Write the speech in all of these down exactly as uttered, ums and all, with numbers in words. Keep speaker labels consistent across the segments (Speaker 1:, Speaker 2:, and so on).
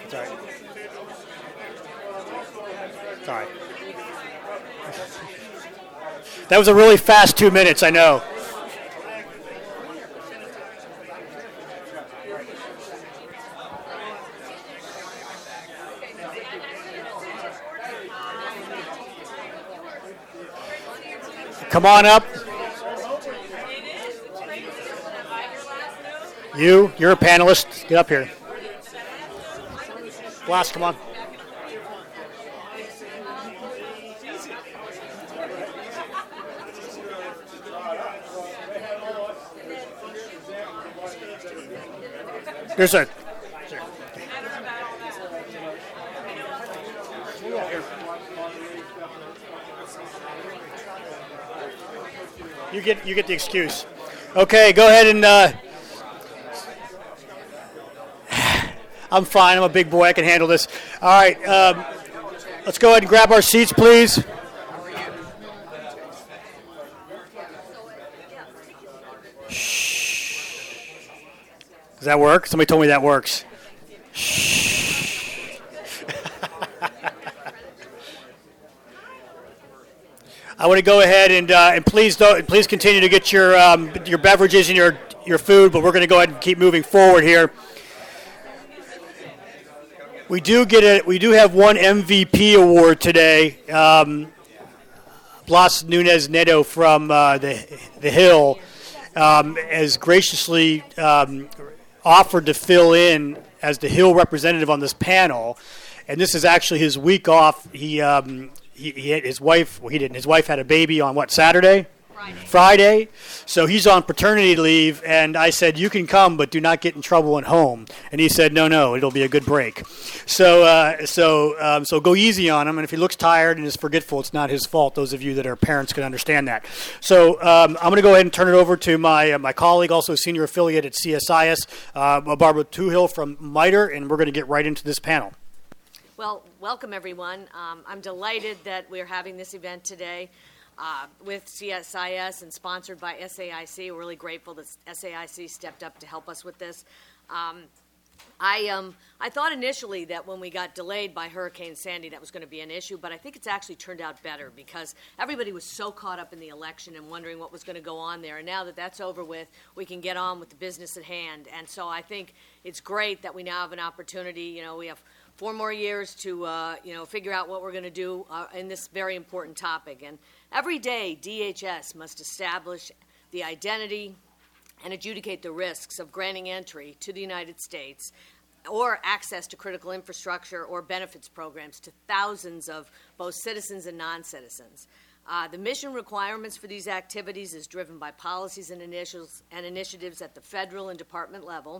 Speaker 1: Sorry. Sorry. That was a really fast two minutes, I know. Come on up. You, you're a panelist. Get up here. Blas, come on. Here's a. You get you get the excuse. Okay, go ahead and. Uh, I'm fine. I'm a big boy. I can handle this. All right. Um, let's go ahead and grab our seats, please. Shh. Does that work? Somebody told me that works. Shh. I want to go ahead and uh, and please don't please continue to get your um, your beverages and your your food, but we're going to go ahead and keep moving forward here. We do get a we do have one M V P award today. Um, Blas Nunez Neto from uh, the the Hill um, has graciously um, offered to fill in as the Hill representative on this panel, and this is actually his week off. He um, he, he had his wife. Well, he didn't. His wife had a baby on what Saturday. Friday. Friday, so he's on paternity leave, and I said, you can come, but do not get in trouble at home. And he said, no, no, it'll be a good break. So uh, so, um, so go easy on him, and if he looks tired and is forgetful, it's not his fault. Those of you that are parents can understand that. So um, I'm going to go ahead and turn it over to my uh, my colleague, also senior affiliate at C S I S, uh, Barbara Tuhill from MITRE, and we're going to get right into this panel.
Speaker 2: Well, welcome, everyone. Um, I'm delighted that we're having this event today. Uh, with C S I S and sponsored by S A I C. We're really grateful that S A I C stepped up to help us with this. Um, I um, I thought initially that when we got delayed by Hurricane Sandy that was going to be an issue, but I think it's actually turned out better because everybody was so caught up in the election and wondering what was going to go on there. And now that that's over with, we can get on with the business at hand. And so I think it's great that we now have an opportunity. You know, we have four more years to, uh, you know, figure out what we're going to do uh, in this very important topic. And every day, D H S must establish the identity and adjudicate the risks of granting entry to the United States or access to critical infrastructure or benefits programs to thousands of both citizens and non-citizens. Uh, the mission requirements for these activities is driven by policies and, initials, and initiatives at the federal and department level,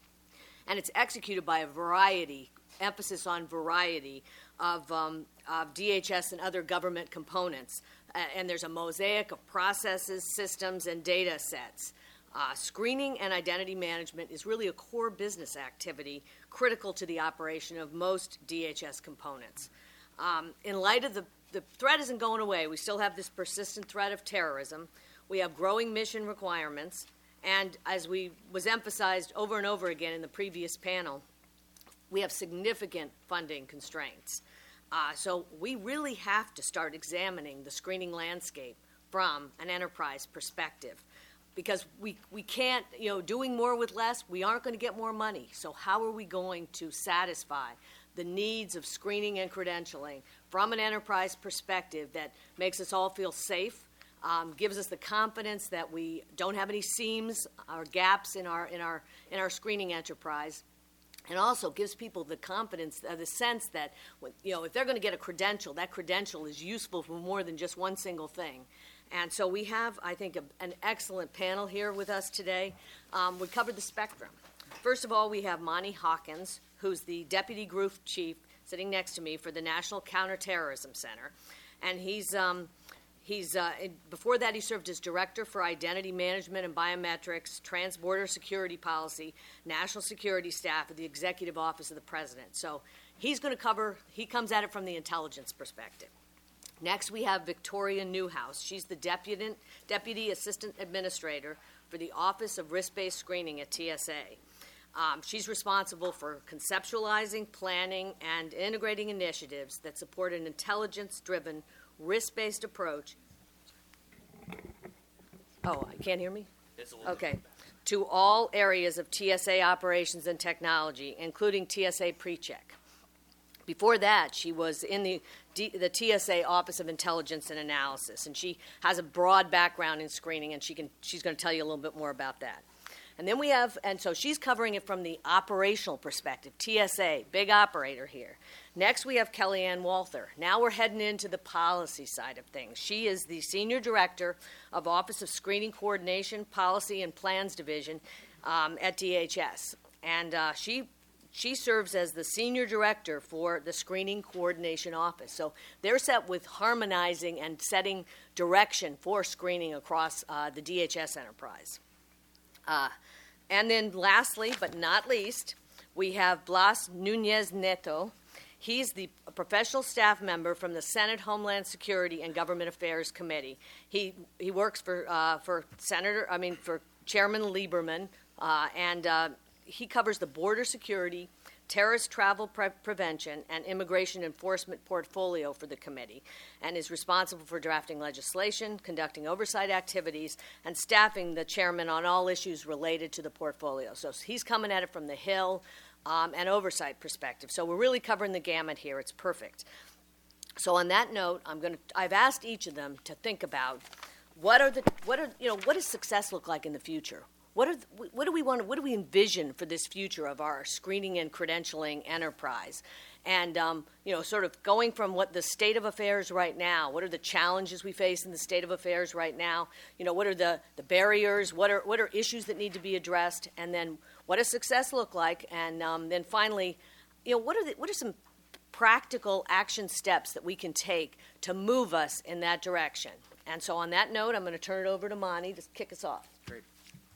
Speaker 2: and it's executed by a variety emphasis on variety of, um, of D H S and other government components. Uh, and there's a mosaic of processes, systems, and data sets. Uh, screening and identity management is really a core business activity critical to the operation of most D H S components. Um, in light of the, the threat isn't going away. We still have this persistent threat of terrorism. We have growing mission requirements. And as we was emphasized over and over again in the previous panel, we have significant funding constraints. Uh, so we really have to start examining the screening landscape from an enterprise perspective because we, we can't, you know, doing more with less, we aren't going to get more money. So how are we going to satisfy the needs of screening and credentialing from an enterprise perspective that makes us all feel safe, um, gives us the confidence that we don't have any seams or gaps in our, in our, in our screening enterprise, and also gives people the confidence, uh, the sense that, you know, if they're going to get a credential, that credential is useful for more than just one single thing. And so we have, I think, a, an excellent panel here with us today. Um, we covered the spectrum. First of all, we have Monty Hawkins, who's the Deputy Group Chief sitting next to me for the National Counterterrorism Center. And he's... Um, He's uh, before that, he served as Director for Identity Management and Biometrics, Transborder Security Policy, National Security Staff at the Executive Office of the President. So he's going to cover, he comes at it from the intelligence perspective. Next, we have Victoria Newhouse. She's the Deputy, Deputy Assistant Administrator for the Office of Risk-Based Screening at T S A. Um, she's responsible for conceptualizing, planning, and integrating initiatives that support an intelligence-driven, risk-based approach. Oh, you can't hear me? Okay. To all areas of T S A operations and technology, including T S A PreCheck. Before that, she was in the, D, the T S A Office of Intelligence and Analysis, and she has a broad background in screening, and she can, she's going to tell you a little bit more about that. And then we have, and so she's covering it from the operational perspective, T S A, big operator here. Next, we have Kellyanne Walther. Now we're heading into the policy side of things. She is the Senior Director of Office of Screening Coordination, Policy, and Plans Division um, at D H S. And uh, she She serves as the Senior Director for the Screening Coordination Office. So they're set with harmonizing and setting direction for screening across uh, the D H S enterprise. Uh, and then lastly, but not least, we have Blas Nunez Neto. He's the professional staff member from the Senate Homeland Security and Government Affairs Committee. He he works for uh, for Senator, I mean for Chairman Lieberman, uh, and uh, he covers the border security, terrorist travel pre- prevention, and immigration enforcement portfolio for the committee, and is responsible for drafting legislation, conducting oversight activities, and staffing the chairman on all issues related to the portfolio. So he's coming at it from the Hill um, and oversight perspective. So we're really covering the gamut here. It's perfect. So on that note, I'm going to. I've asked each of them to think about what are the what are you know what does success look like in the future. What are what do we want? What do we envision for this future of our screening and credentialing enterprise? And um, you know, sort of going from what the state of affairs right now. What are the challenges we face in the state of affairs right now? You know, what are the, the barriers? What are what are issues that need to be addressed? And then, what does success look like? And um, then finally, you know, what are the, what are some practical action steps that we can take to move us in that direction? And so, on that note, I'm going to turn it over to Monty to kick us off.
Speaker 3: Great.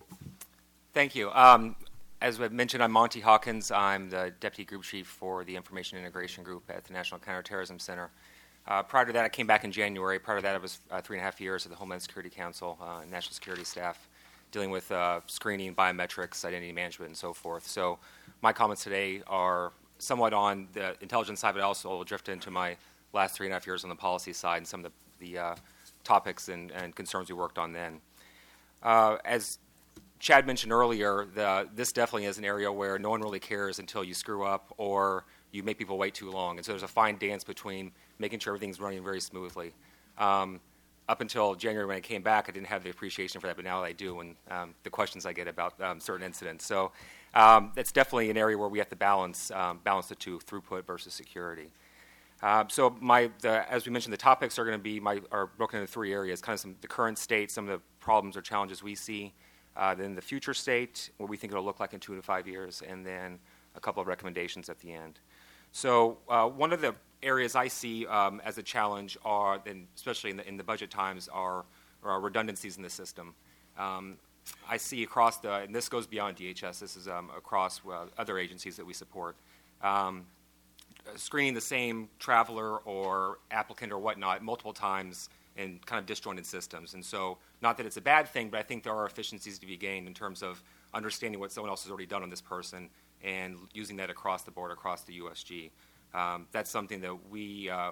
Speaker 3: Thank you. Um, as I mentioned, I'm Monty Hawkins. I'm the Deputy Group Chief for the Information Integration Group at the National Counterterrorism Center. Uh, prior to that, I came back in January. Prior to that, I was uh, three and a half years at the Homeland Security Council, uh, national security staff, dealing with uh, screening, biometrics, identity management, and so forth. So my comments today are somewhat on the intelligence side, but also will drift into my last three and a half years on the policy side and some of the, the uh, topics and, and concerns we worked on then. Uh, as Chad mentioned earlier, the, this definitely is an area where no one really cares until you screw up or you make people wait too long. And so there's a fine dance between making sure everything's running very smoothly. Um, up until January when I came back, I didn't have the appreciation for that, but now I do, and um, the questions I get about um, certain incidents. So um, it's definitely an area where we have to balance um, balance the two, throughput versus security. Uh, so my, the, as we mentioned, the topics are going to be my, are broken into three areas, kind of some the current state, some of the problems or challenges we see, Uh, then the future state, what we think it'll look like in two to five years, and then a couple of recommendations at the end. So uh, one of the areas I see um, as a challenge are, and especially in the, in the budget times, are, are redundancies in the system. Um, I see across the, and this goes beyond D H S, this is um, across uh, other agencies that we support, um, screening the same traveler or applicant or whatnot multiple times in kind of disjointed systems. And so, not that it's a bad thing, but I think there are efficiencies to be gained in terms of understanding what someone else has already done on this person and using that across the board, across the U S G. Um, that's something that we, uh,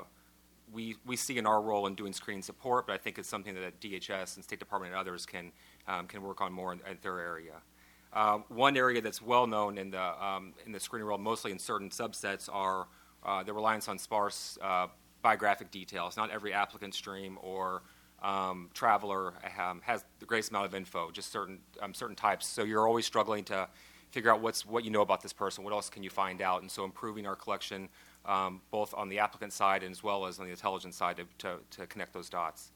Speaker 3: we we see in our role in doing screening support, but I think it's something that D H S and State Department and others can um, can work on more in, in their area. Uh, one area that's well known in the um, in the screening world, mostly in certain subsets, are uh, the reliance on sparse uh, biographic details. Not every applicant stream or um, traveler um, has the greatest amount of info, just certain um, certain types. So you're always struggling to figure out what's what you know about this person, what else can you find out, and so improving our collection um, both on the applicant side and as well as on the intelligence side to, to, to connect those dots.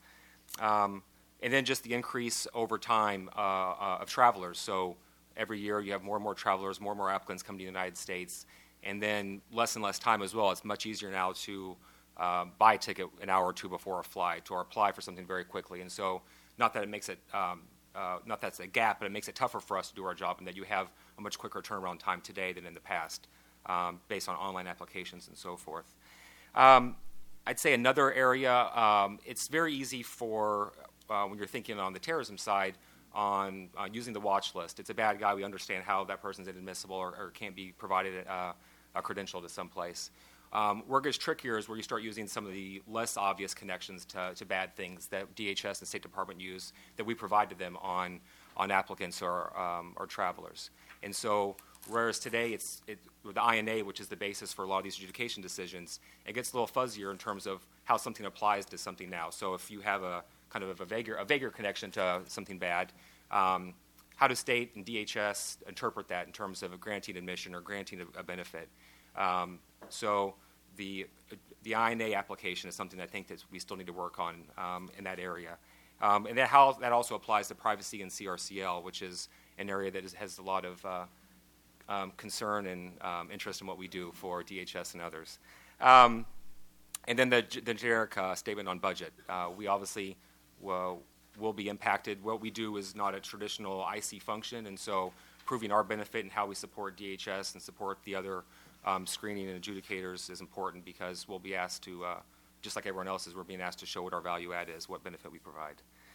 Speaker 3: Um, and then just the increase over time uh, uh, of travelers. So every year you have more and more travelers, more and more applicants come to the United States, and then less and less time as well. It's much easier now to Uh, buy a ticket an hour or two before a flight or apply for something very quickly. And so not that it makes it, um, uh, not that's a gap, but it makes it tougher for us to do our job and that you have a much quicker turnaround time today than in the past um, based on online applications and so forth. Um, I'd say another area, um, it's very easy for, uh, when you're thinking on the terrorism side, on uh, using the watch list. It's a bad guy. We understand how that person's inadmissible or, or can't be provided uh, a credential to someplace. Um, where it gets trickier is where you start using some of the less obvious connections to, to bad things that D H S and State Department use that we provide to them on on applicants or um, or travelers. And so, whereas today it's it, with the I N A, which is the basis for a lot of these adjudication decisions, it gets a little fuzzier in terms of how something applies to something now. So if you have a kind of a vaguer, a vaguer connection to something bad, um, how do state and D H S interpret that in terms of a granting admission or granting a, a benefit? Um, so the the I N A application is something I think that we still need to work on um, in that area. Um, and that, how, that also applies to privacy and C R C L, which is an area that is, has a lot of uh, um, concern and um, interest in what we do for D H S and others. Um, and then the, the generic uh, statement on budget. Uh, we obviously will, will be impacted. What we do is not a traditional I C function, and so proving our benefit and how we support D H S and support the other um, screening and adjudicators is important because we'll be asked to, uh, just like everyone else is, we're being asked to show what our value add is, what benefit we provide.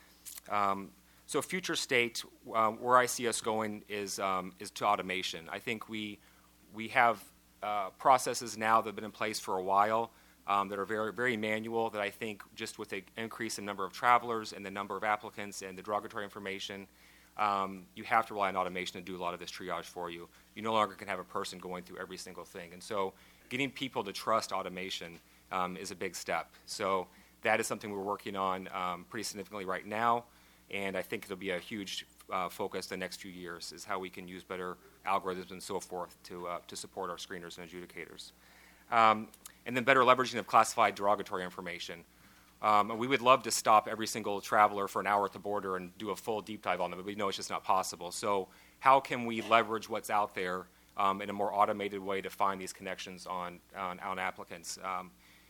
Speaker 3: Um, so future state, um, where I see us going is um, is to automation. I think we we have uh, processes now that have been in place for a while um, that are very very manual. That I think just with an increase in number of travelers and the number of applicants and the derogatory information, um, you have to rely on automation to do a lot of this triage for you. You no longer can have a person going through every single thing, and so getting people to trust automation um, is a big step. So that is something we're working on um, pretty significantly right now, and I think it'll be a huge uh, focus the next few years, is how we can use better algorithms and so forth to uh, to support our screeners and adjudicators. Um, and then better leveraging of classified derogatory information. Um, and we would love to stop every single traveler for an hour at the border and do a full deep dive on them, but we know it's just not possible. So how can we leverage what's out there um, in a more automated way to find these connections on, on, on applicants? Um,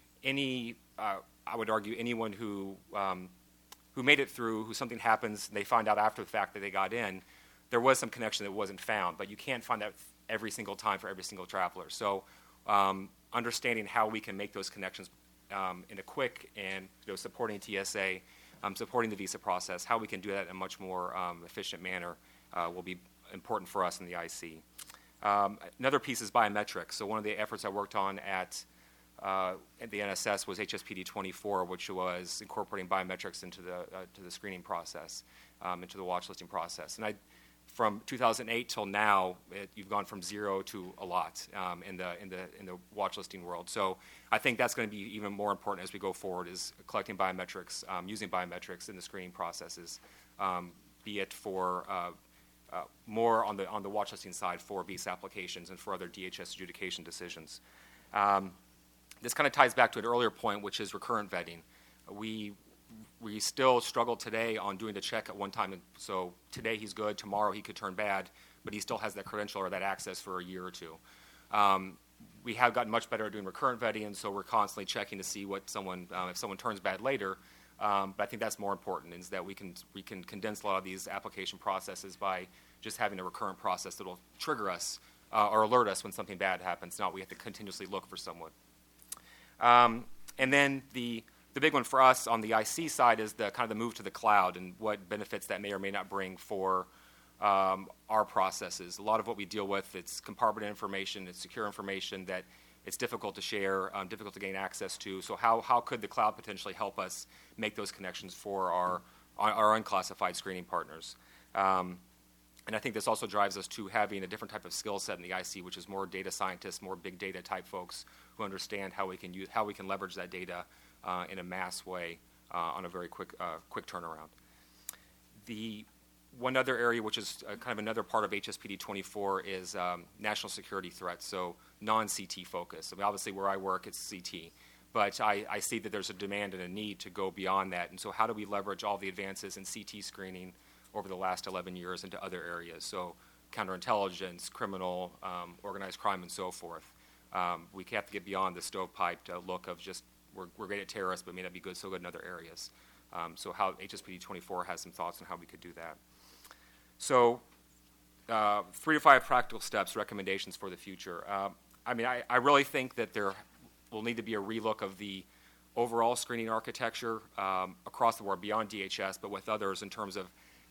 Speaker 3: any, uh, I would argue, anyone who um, who made it through, who something happens, and they find out after the fact that they got in, there was some connection that wasn't found, but you can't find that every single time for every single traveler. So um, understanding how we can make those connections um, in a quick and you know, supporting T S A, um, supporting the visa process, how we can do that in a much more um, efficient manner uh, will be important for us in the I C. Um, another piece is biometrics. So one of the efforts I worked on at Uh, at the N S S was H S P D twenty-four, which was incorporating biometrics into the uh, to the screening process, um, into the watch listing process. And I, from two thousand eight till now, it, you've gone from zero to a lot um, in the in the in the watch listing world. So I think that's going to be even more important as we go forward, is collecting biometrics, um, using biometrics in the screening processes, um, be it for uh, uh, more on the on the watch listing side for visa applications and for other D H S adjudication decisions. Um, This kind of ties back to an earlier point, which is recurrent vetting. We we still struggle today on doing the check at one time. So today he's good, tomorrow he could turn bad, but he still has that credential or that access for a year or two. Um, we have gotten much better at doing recurrent vetting, and so we're constantly checking to see what someone, um, if someone turns bad later. Um, but I think that's more important, is that we can we can condense a lot of these application processes by just having a recurrent process that will trigger us uh, or alert us when something bad happens. Not we have to continuously look for someone. Um, and then the the big one for us on the I C side is the kind of the move to the cloud and what benefits that may or may not bring for um, our processes. A lot of what we deal with, it's compartmented information, it's secure information that it's difficult to share, um, difficult to gain access to. So how how could the cloud potentially help us make those connections for our our unclassified screening partners? Um, And I think this also drives us to having a different type of skill set in the I C, which is more data scientists, more big data type folks who understand how we can use, how we can leverage that data uh, in a mass way uh, on a very quick uh, quick turnaround. The one other area, which is uh, kind of another part of H S P D twenty-four, is um, national security threats, so non-C T focus. I mean, obviously where I work, it's C T, but I, I see that there's a demand and a need to go beyond that. And so how do we leverage all the advances in C T screening over the last eleven years into other areas, so counterintelligence, criminal, um, organized crime, and so forth. Um, we have to get beyond the stovepiped uh, look of just we're, we're great at terrorists, but may not be good so good in other areas. Um, so how H S P D twenty-four has some thoughts on how we could do that. So uh, three to five practical steps, recommendations for the future. Uh, I mean, I, I really think that there will need to be a relook of the overall screening architecture um, across the board, beyond D H S, but with others in terms of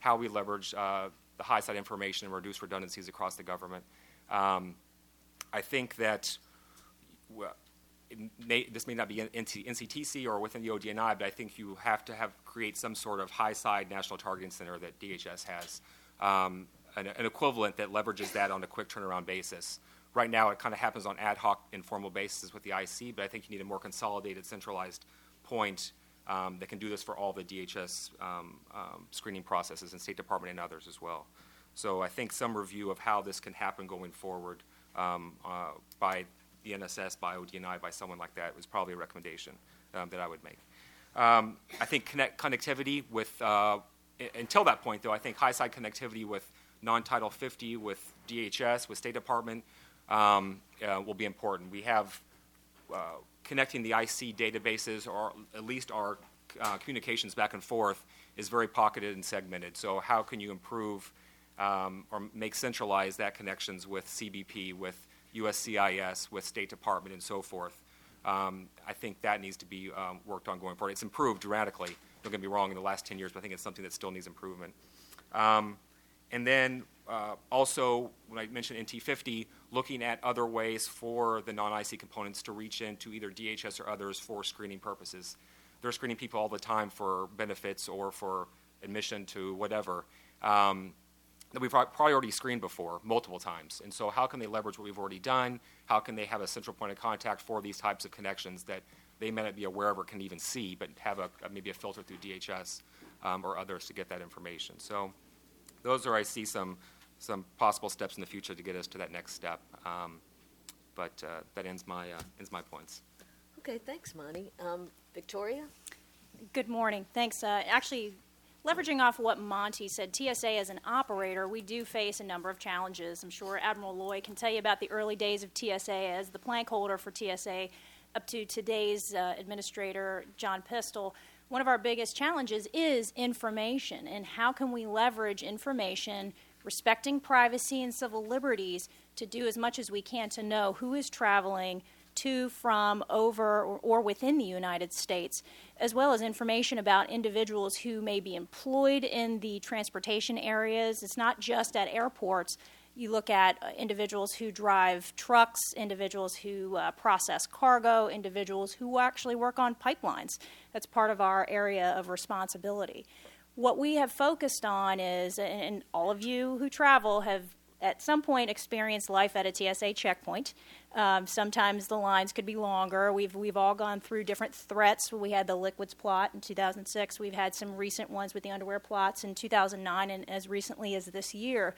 Speaker 3: how we leverage uh, the high side information and reduce redundancies across the government. Um, I think that well, it may, this may not be in N C T C or within the O D N I, but I think you have to have create some sort of high side national targeting center that D H S has, um, an, an equivalent that leverages that on a quick turnaround basis. Right now, it kind of happens on ad hoc, informal basis with the I C, but I think you need a more consolidated, centralized point um, that can do this for all the D H S um, um, screening processes and State Department and others as well. So I think some review of how this can happen going forward um, uh, by the N S S, by O D N I, by someone like that was probably a recommendation um, that I would make. Um, I think connect, connectivity with, uh, I- until that point though, I think high side connectivity with non-Title fifty, with D H S, with State Department, Um, uh, will be important. We have uh, connecting the I C databases, or at least our uh, communications back and forth, is very pocketed and segmented. So how can you improve um, or make centralized that connections with C B P, with U S C I S, with State Department, and so forth? Um, I think that needs to be um, worked on going forward. It's improved dramatically. Don't get me wrong, in the last ten years, but I think it's something that still needs improvement. Um, and then uh, also, when I mentioned N T fifty, looking at other ways for the non-I C components to reach into either D H S or others for screening purposes. They're screening people all the time for benefits or for admission to whatever um, that we've probably already screened before multiple times. And so how can they leverage what we've already done? How can they have a central point of contact for these types of connections that they may not be aware of or can even see, but have a, maybe a filter through D H S um, or others to get that information. So those are, I see, some some possible steps in the future to get us to that next step. Um, but uh, that ends my uh, ends my points.
Speaker 2: Okay, thanks, Monty. Um, Victoria?
Speaker 4: Good morning. Thanks. Uh, actually, leveraging off of what Monty said, T S A as an operator, we do face a number of challenges. I'm sure Admiral Lloyd can tell you about the early days of T S A as the plank holder for T S A up to today's uh, administrator, John Pistol. One of our biggest challenges is information, and how can we leverage information, respecting privacy and civil liberties, to do as much as we can to know who is traveling to, from, over, or, or within the United States, as well as information about individuals who may be employed in the transportation areas. It's not just at airports. You look at uh, individuals who drive trucks, individuals who uh, process cargo, individuals who actually work on pipelines. That's part of our area of responsibility. What we have focused on is, and, and all of you who travel have at some point experienced life at a T S A checkpoint. Um, sometimes the lines could be longer. We've we've all gone through different threats. We had the liquids plot in two thousand six. We've had some recent ones with the underwear plots in two thousand nine and as recently as this year.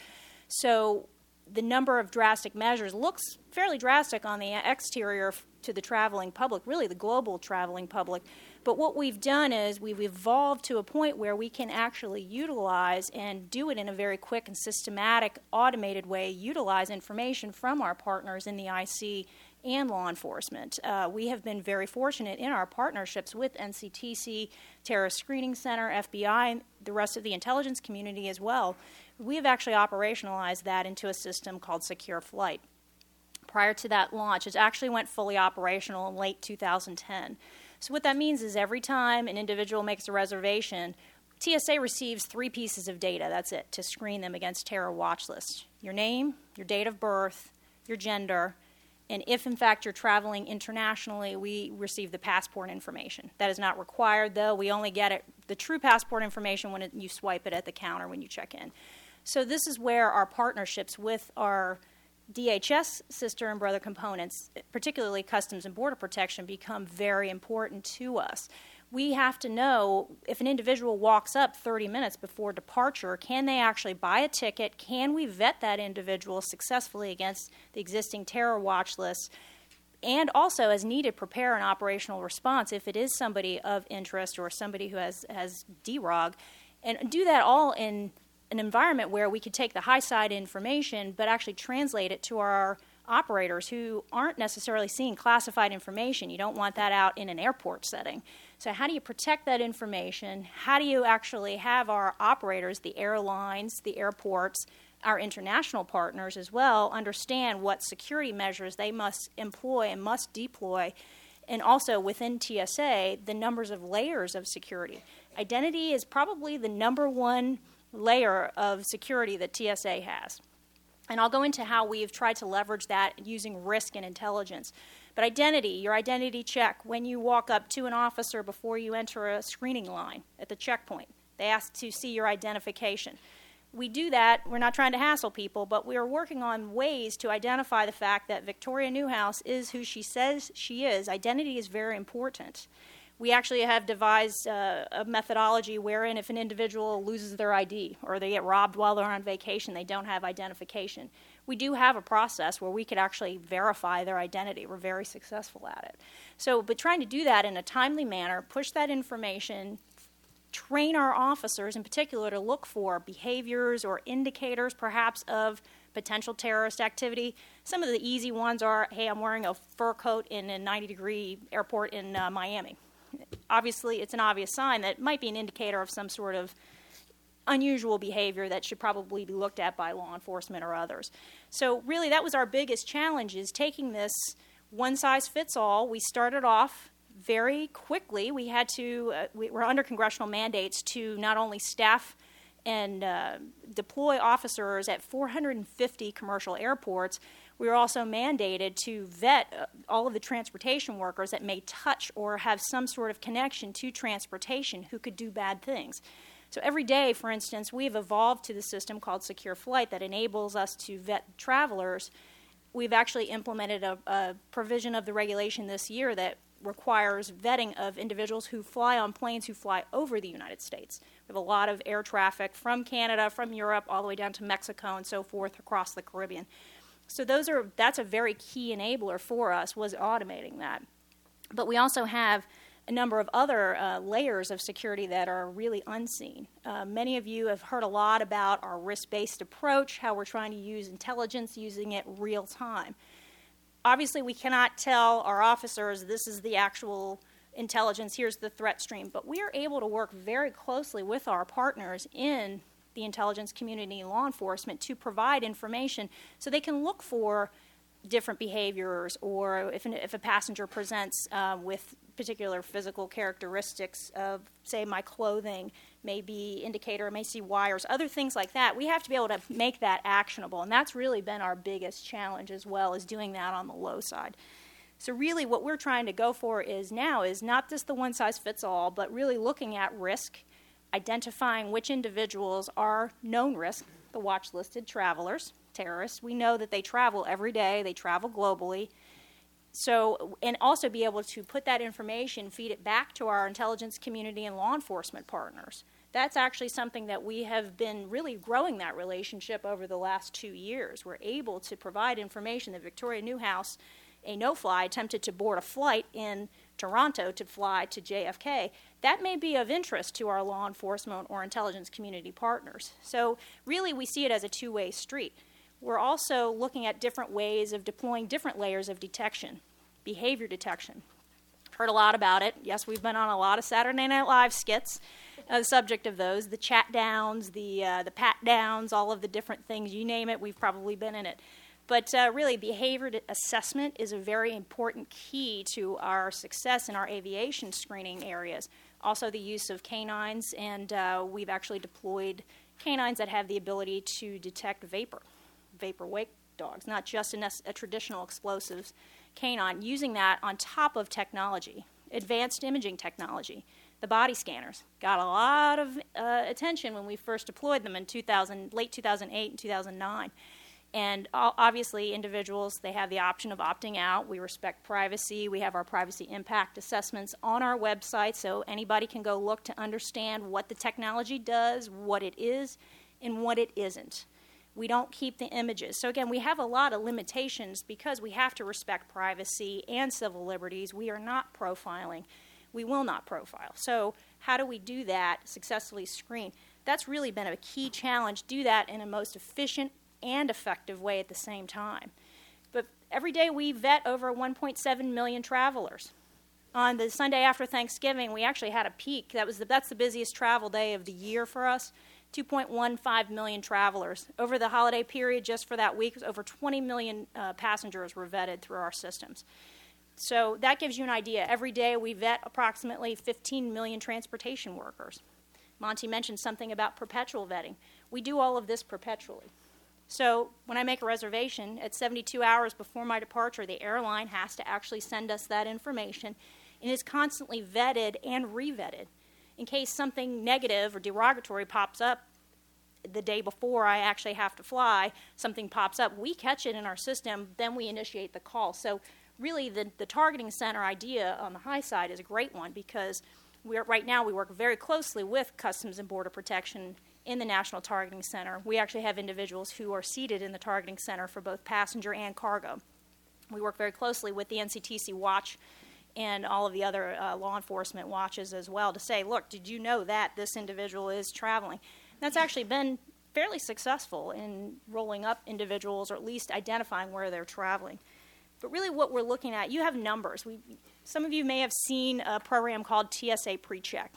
Speaker 4: So the number of drastic measures looks fairly drastic on the exterior to the traveling public, really the global traveling public. But what we've done is we've evolved to a point where we can actually utilize and do it in a very quick and systematic, automated way, utilize information from our partners in the I C and law enforcement. Uh, we have been very fortunate in our partnerships with N C T C, Terrorist Screening Center, F B I, and the rest of the intelligence community as well. We have actually operationalized that into a system called Secure Flight. Prior to that launch, it actually went fully operational in late two thousand ten. So what that means is every time an individual makes a reservation, T S A receives three pieces of data, that's it, to screen them against terror watch lists. Your name, your date of birth, your gender, and if, in fact, you're traveling internationally, we receive the passport information. That is not required, though. We only get it, the true passport information when it, you swipe it at the counter when you check in. So this is where our partnerships with our D H S sister and brother components, particularly Customs and Border Protection, become very important to us. We have to know if an individual walks up thirty minutes before departure, can they actually buy a ticket? Can we vet that individual successfully against the existing terror watch lists? And also, as needed, prepare an operational response if it is somebody of interest or somebody who has, has D R O G, and do that all in an environment where we could take the high side information but actually translate it to our operators who aren't necessarily seeing classified information. You don't want that out in an airport setting. So how do you protect that information? How do you actually have our operators, the airlines, the airports, our international partners as well, understand what security measures they must employ and must deploy? And also within T S A, the numbers of layers of security. Identity is probably the number one layer of security that T S A has. And I'll go into how we've tried to leverage that using risk and intelligence. But identity, your identity check, when you walk up to an officer before you enter a screening line at the checkpoint, they ask to see your identification. We do that, we're not trying to hassle people, but we are working on ways to identify the fact that Victoria Newhouse is who she says she is. Identity is very important. We actually have devised uh, a methodology wherein if an individual loses their I D or they get robbed while they're on vacation, they don't have identification. We do have a process where we could actually verify their identity. We're very successful at it. So, but trying to do that in a timely manner, push that information, train our officers in particular to look for behaviors or indicators perhaps of potential terrorist activity. Some of the easy ones are, hey, I'm wearing a fur coat in a ninety degree airport in uh, Miami. Obviously, it's an obvious sign that might be an indicator of some sort of unusual behavior that should probably be looked at by law enforcement or others. So really, that was our biggest challenge, is taking this one-size-fits-all. We started off very quickly. We had to, uh, we were under congressional mandates to not only staff and uh, deploy officers at four hundred fifty commercial airports, we were also mandated to vet uh, all of the transportation workers that may touch or have some sort of connection to transportation who could do bad things. So every day, for instance, we've evolved to the system called Secure Flight that enables us to vet travelers. We've actually implemented a, a provision of the regulation this year that requires vetting of individuals who fly on planes who fly over the United States. We have a lot of air traffic from Canada, from Europe, all the way down to Mexico and so forth across the Caribbean. So those are that's a very key enabler for us, was automating that. But we also have a number of other uh, layers of security that are really unseen. Uh, many of you have heard a lot about our risk-based approach, how we're trying to use intelligence, using it real time. Obviously, we cannot tell our officers this is the actual intelligence, here's the threat stream, but we are able to work very closely with our partners in the intelligence community and law enforcement to provide information so they can look for different behaviors, or if, an, if a passenger presents uh, with particular physical characteristics of, say, my clothing may be indicator, may see wires, other things like that. We have to be able to make that actionable, and that's really been our biggest challenge as well, is doing that on the low side. So really what we're trying to go for is now is not just the one-size-fits-all, but really looking at risk, identifying which individuals are known risk, the watch-listed travelers, terrorists. We know that they travel every day, they travel globally. So, and also be able to put that information, feed it back to our intelligence community and law enforcement partners. That's actually something that we have been really growing that relationship over the last two years. We're able to provide information that Victoria Newhouse, a no-fly, attempted to board a flight in Toronto to fly to J F K. That may be of interest to our law enforcement or intelligence community partners. So really we see it as a two-way street. We're also looking at different ways of deploying different layers of detection, behavior detection. Heard a lot about it. Yes, we've been on a lot of Saturday Night Live skits, uh, the subject of those, the chat downs, the uh, the pat downs, all of the different things, you name it, we've probably been in it. But uh, really, behavior assessment is a very important key to our success in our aviation screening areas. Also the use of canines, and uh, we've actually deployed canines that have the ability to detect vapor, vapor wake dogs, not just in a, a traditional explosives canine, using that on top of technology, advanced imaging technology. The body scanners got a lot of uh, attention when we first deployed them in two thousand, late two thousand eight and two thousand nine. And obviously, individuals, they have the option of opting out. We respect privacy. We have our privacy impact assessments on our website, so anybody can go look to understand what the technology does, what it is, and what it isn't. We don't keep the images. So again, we have a lot of limitations because we have to respect privacy and civil liberties. We are not profiling. We will not profile. So how do we do that, successfully screen? That's really been a key challenge. Do that in a most efficient and effective way at the same time. But every day we vet over one point seven million travelers. On the Sunday after Thanksgiving, we actually had a peak. That was the, that's the busiest travel day of the year for us, two point one five million travelers. Over the holiday period, just for that week, over twenty million uh, passengers were vetted through our systems. So that gives you an idea. Every day we vet approximately fifteen million transportation workers. Monty mentioned something about perpetual vetting. We do all of this perpetually. So when I make a reservation, at seventy-two hours before my departure, the airline has to actually send us that information and is constantly vetted and re-vetted. In case something negative or derogatory pops up the day before I actually have to fly, something pops up, we catch it in our system, then we initiate the call. So really the, the targeting center idea on the high side is a great one, because we're, right now we work very closely with Customs and Border Protection in the National Targeting Center. We actually have individuals who are seated in the targeting center for both passenger and cargo. We work very closely with the N C T C Watch and all of the other uh, law enforcement watches as well to say, look, did you know that this individual is traveling? That's actually been fairly successful in rolling up individuals, or at least identifying where they're traveling. But really what we're looking at, you have numbers. We, some of you may have seen a program called T S A PreCheck.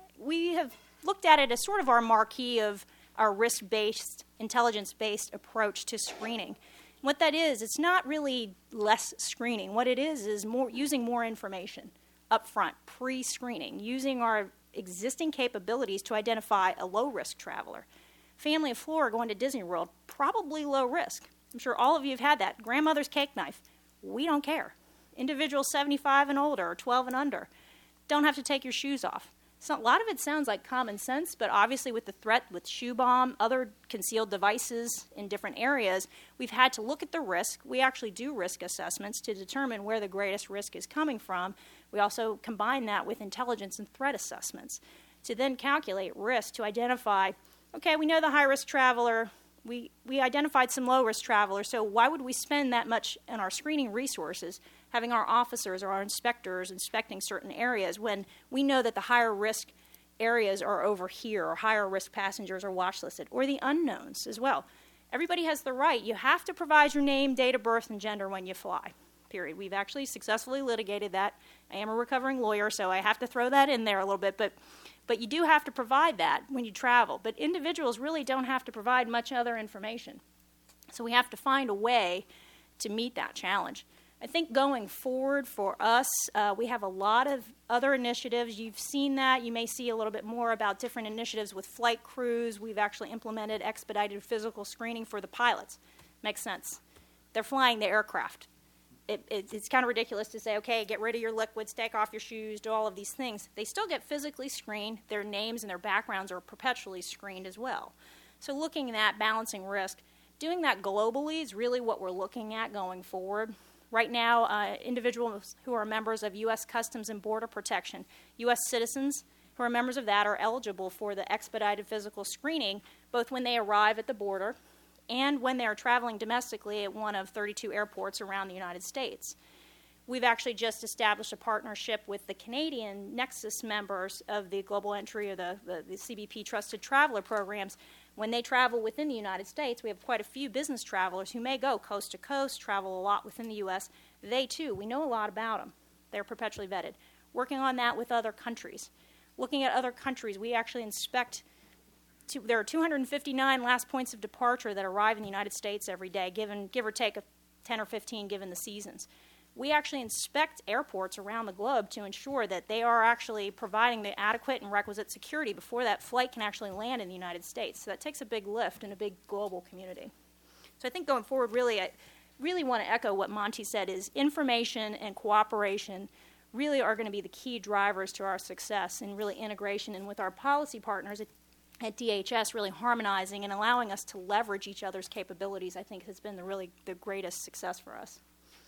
Speaker 4: We have looked at it as sort of our marquee of our risk-based, intelligence-based approach to screening. What that is, it's not really less screening. What it is is more using more information up front, pre-screening, using our existing capabilities to identify a low-risk traveler. Family of four going to Disney World, probably low risk. I'm sure all of you have had that. Grandmother's cake knife, we don't care. Individuals seventy-five and older, or twelve and under, don't have to take your shoes off. So a lot of it sounds like common sense, but obviously with the threat with shoe bomb, other concealed devices in different areas, we've had to look at the risk. We actually do risk assessments to determine where the greatest risk is coming from. We also combine that with intelligence and threat assessments to then calculate risk to identify, okay, we know the high-risk traveler, we, we identified some low-risk travelers, so why would we spend that much in our screening resources having our officers or our inspectors inspecting certain areas when we know that the higher risk areas are over here, or higher risk passengers are watch listed, or the unknowns as well. Everybody has the right. You have to provide your name, date of birth, and gender when you fly, period. We've actually successfully litigated that. I am a recovering lawyer, so I have to throw that in there a little bit, but but you do have to provide that when you travel. But individuals really don't have to provide much other information. So we have to find a way to meet that challenge. I think going forward for us, uh, we have a lot of other initiatives. You've seen that. You may see a little bit more about different initiatives with flight crews. We've actually implemented expedited physical screening for the pilots. Makes sense. They're flying the aircraft. It, it, it's kind of ridiculous to say, okay, get rid of your liquids, take off your shoes, do all of these things. They still get physically screened. Their names and their backgrounds are perpetually screened as well. So looking at that, balancing risk, doing that globally is really what we're looking at going forward. Right now, uh, individuals who are members of U S Customs and Border Protection, U S citizens who are members of that, are eligible for the expedited physical screening, both when they arrive at the border and when they're traveling domestically at one of thirty-two airports around the United States. We've actually just established a partnership with the Canadian Nexus members of the Global Entry or the, the, the C B P Trusted Traveler programs. When they travel within the United States, we have quite a few business travelers who may go coast to coast, travel a lot within the U S. They, too, we know a lot about them. They're perpetually vetted. Working on that with other countries. Looking at other countries, we actually inspect, two, there are two hundred fifty-nine last points of departure that arrive in the United States every day, given, give or take a ten or fifteen given the seasons. We actually inspect airports around the globe to ensure that they are actually providing the adequate and requisite security before that flight can actually land in the United States. So that takes a big lift in a big global community. So I think going forward, really, I really want to echo what Monty said, is information and cooperation really are going to be the key drivers to our success, and really integration, and with our policy partners at, at D H S really harmonizing and allowing us to leverage each other's capabilities, I think has been the really the greatest success for us.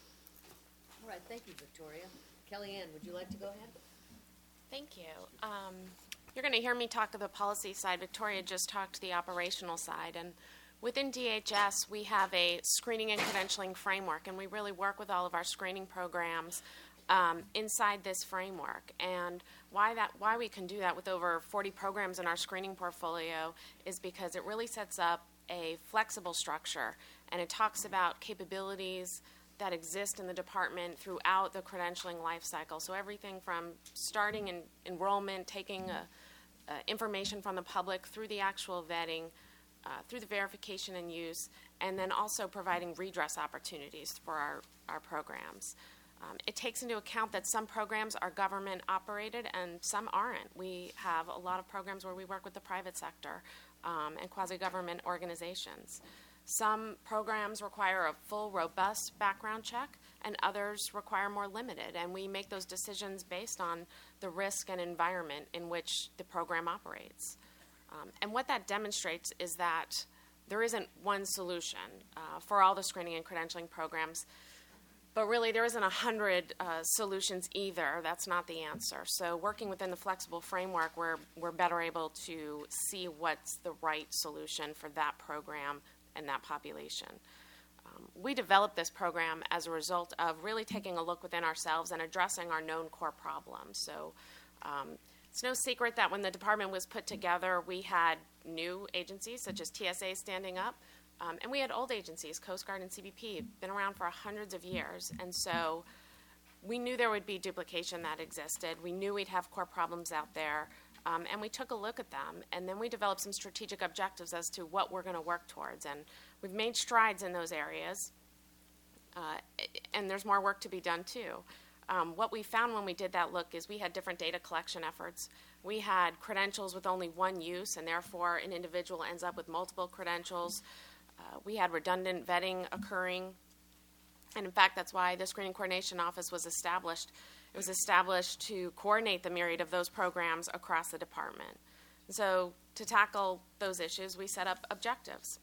Speaker 2: All right, thank you, Victoria. Kellyanne, would you like to go ahead?
Speaker 5: Thank you. Um, you're going to hear me talk to the policy side. Victoria just talked to the operational side. And within D H S, we have a screening and credentialing framework, and we really work with all of our screening programs um, inside this framework. And why that, why we can do that with over forty programs in our screening portfolio is because it really sets up a flexible structure, and it talks about capabilities that exist in the department throughout the credentialing life cycle. So everything from starting in enrollment, taking a, uh, information from the public through the actual vetting, uh, through the verification and use, and then also providing redress opportunities for our, our programs. Um, it takes into account that some programs are government operated and some aren't. We have a lot of programs where we work with the private sector um, and quasi-government organizations. Some programs require a full, robust background check, and others require more limited, and we make those decisions based on the risk and environment in which the program operates. Um, and what that demonstrates is that there isn't one solution uh, for all the screening and credentialing programs, but really there isn't a hundred uh, solutions either. That's not the answer. So working within the flexible framework, we're, we're better able to see what's the right solution for that program and that population. Um, we developed this program as a result of really taking a look within ourselves and addressing our known core problems. So um, it's no secret that when the department was put together, we had new agencies such as T S A standing up, um, and we had old agencies, Coast Guard and C B P, been around for hundreds of years. And so we knew there would be duplication that existed. We knew we'd have core problems out there. Um, and we took a look at them, and then we developed some strategic objectives as to what we're going to work towards. And we've made strides in those areas, uh, and there's more work to be done, too. Um, what we found when we did that look is we had different data collection efforts. We had credentials with only one use, and therefore an individual ends up with multiple credentials. Uh, we had redundant vetting occurring. And in fact, that's why the Screening Coordination Office was established. It was established to coordinate the myriad of those programs across the department. So to tackle those issues, we set up objectives.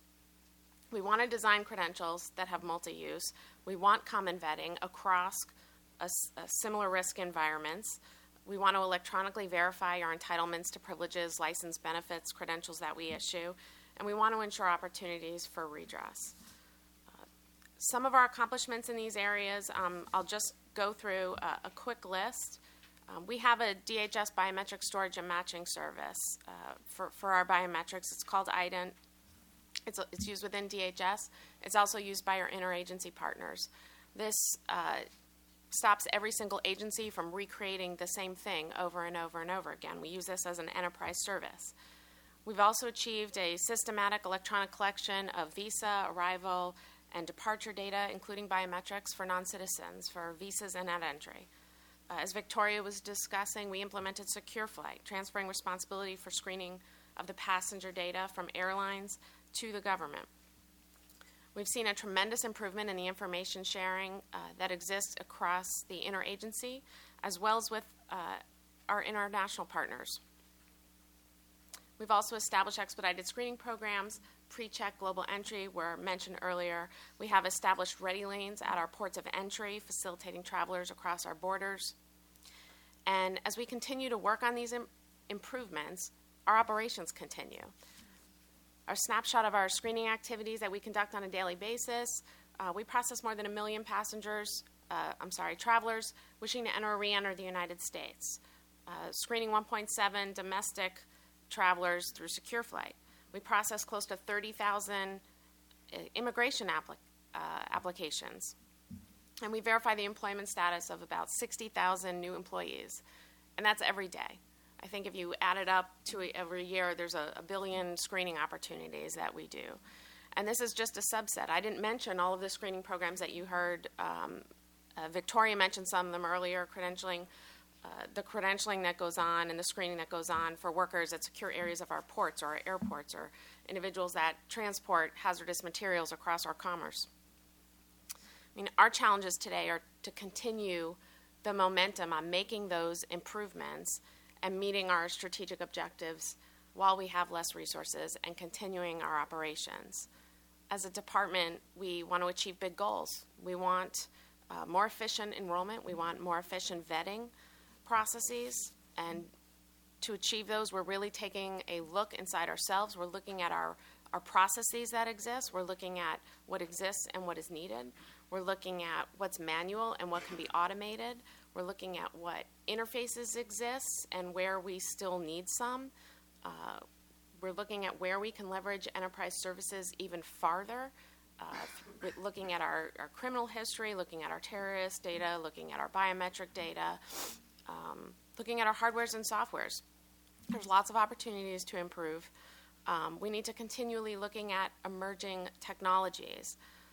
Speaker 5: We want to design credentials that have multi-use. We want common vetting across a, a similar risk environments. We want to electronically verify our entitlements to privileges, license benefits, credentials that we issue. And we want to ensure opportunities for redress. Uh, some of our accomplishments in these areas, um, I'll just go through a, a quick list. Um, we have a D H S biometric storage and matching service uh, for, for our biometrics. It's called IDENT. It's, it's used within D H S. It's also used by our interagency partners. This uh, stops every single agency from recreating the same thing over and over and over again. We use this as an enterprise service. We've also achieved a systematic electronic collection of visa, arrival, and departure data, including biometrics for non-citizens, for visas and at entry. Uh, as Victoria was discussing, we implemented Secure Flight, transferring responsibility for screening of the passenger data from airlines to the government. We've seen a tremendous improvement in the information sharing uh, that exists across the interagency, as well as with uh, our international partners. We've also established expedited screening programs. Pre-check global entry were mentioned earlier. We have established ready lanes at our ports of entry, facilitating travelers across our borders. And as we continue to work on these im- improvements, our operations continue. Our snapshot of our screening activities that we conduct on a daily basis, uh, we process more than a million passengers, uh, I'm sorry, travelers wishing to enter or re-enter the United States. Uh, screening one point seven domestic travelers through Secure Flight. We process close to thirty thousand immigration applic- uh, applications. And we verify the employment status of about sixty thousand new employees. And that's every day. I think if you add it up to every year, there's a, a billion screening opportunities that we do. And this is just a subset. I didn't mention all of the screening programs that you heard. Um, uh, Victoria mentioned some of them earlier, credentialing. Uh, the credentialing that goes on and the screening that goes on for workers at secure areas of our ports or our airports or individuals that transport hazardous materials across our commerce. I mean, our challenges today are to continue the momentum on making those improvements and meeting our strategic objectives while we have less resources and continuing our operations. As a department, we want to achieve big goals. We want uh, more efficient enrollment. We want more efficient vetting processes, and to achieve those, we're really taking a look inside ourselves. We're looking at our, our processes that exist. We're looking at what exists and what is needed. We're looking at what's manual and what can be automated. We're looking at what interfaces exist and where we still need some. Uh, we're looking at where we can leverage enterprise services even farther. Uh, looking at our, our criminal history, looking at our terrorist data, looking at our biometric data, Um, looking at our hardwares and softwares. There's lots of opportunities to improve. Um, we need to continually looking at emerging technologies.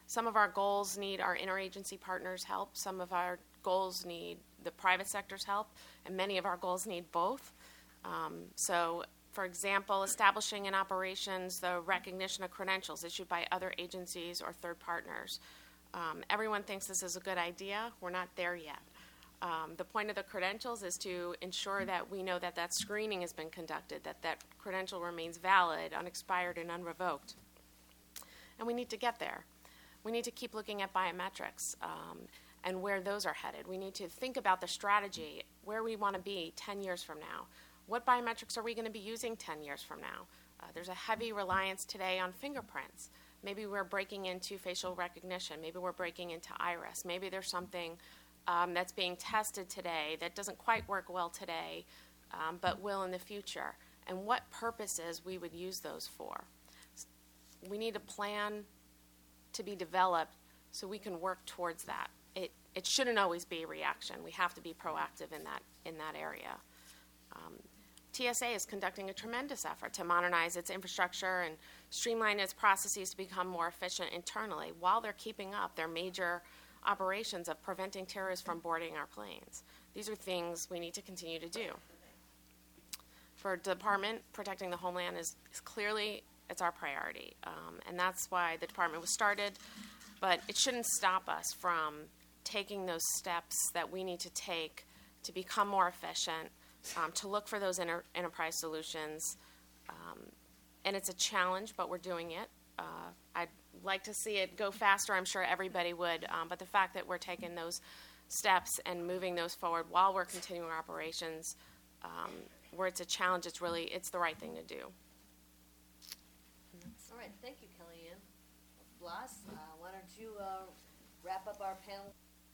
Speaker 5: Some of our goals need our interagency partners' help. Some of our goals need the private sector's help, and many of our goals need both. Um, so, for example, establishing in operations the recognition of credentials issued by other agencies or third partners. Um, everyone thinks this is a good idea. We're not there yet. Um, the point of the credentials is to ensure that we know that that screening has been conducted, that that credential remains valid, unexpired, and unrevoked. And we need to get there. We need to keep looking at biometrics um, and where those are headed. We need to think about the strategy, where we want to be ten years from now. What biometrics are we going to be using ten years from now? Uh, there's a heavy reliance today on fingerprints. Maybe we're breaking into facial recognition. Maybe we're breaking into iris. Maybe there's something Um, that's being tested today that doesn't quite work well today, um, but will in the future, and what purposes we would use those for. We need a plan to be developed so we can work towards that. It, it shouldn't always be reaction. We have to be proactive in that, in that area. Um, T S A is conducting a tremendous effort to modernize its infrastructure and streamline its processes to become more efficient internally while they're keeping up their major operations of preventing terrorists from boarding our planes. These are things we need to continue to do. For the department, protecting the homeland is, is clearly, it's our priority. Um, and that's why the department was started. But it shouldn't stop us from taking those steps that we need to take to become more efficient, um, to look for those inter- enterprise solutions. Um, and it's a challenge, but we're doing it. Uh, I'd like to see it go faster. I'm sure everybody would. Um, but the fact that we're taking those steps and moving those forward while we're continuing our operations, um, where it's a challenge, it's really, it's the right thing to do.
Speaker 2: All right, thank you, Kellyanne. Blas, uh, why don't you uh, wrap up our panel?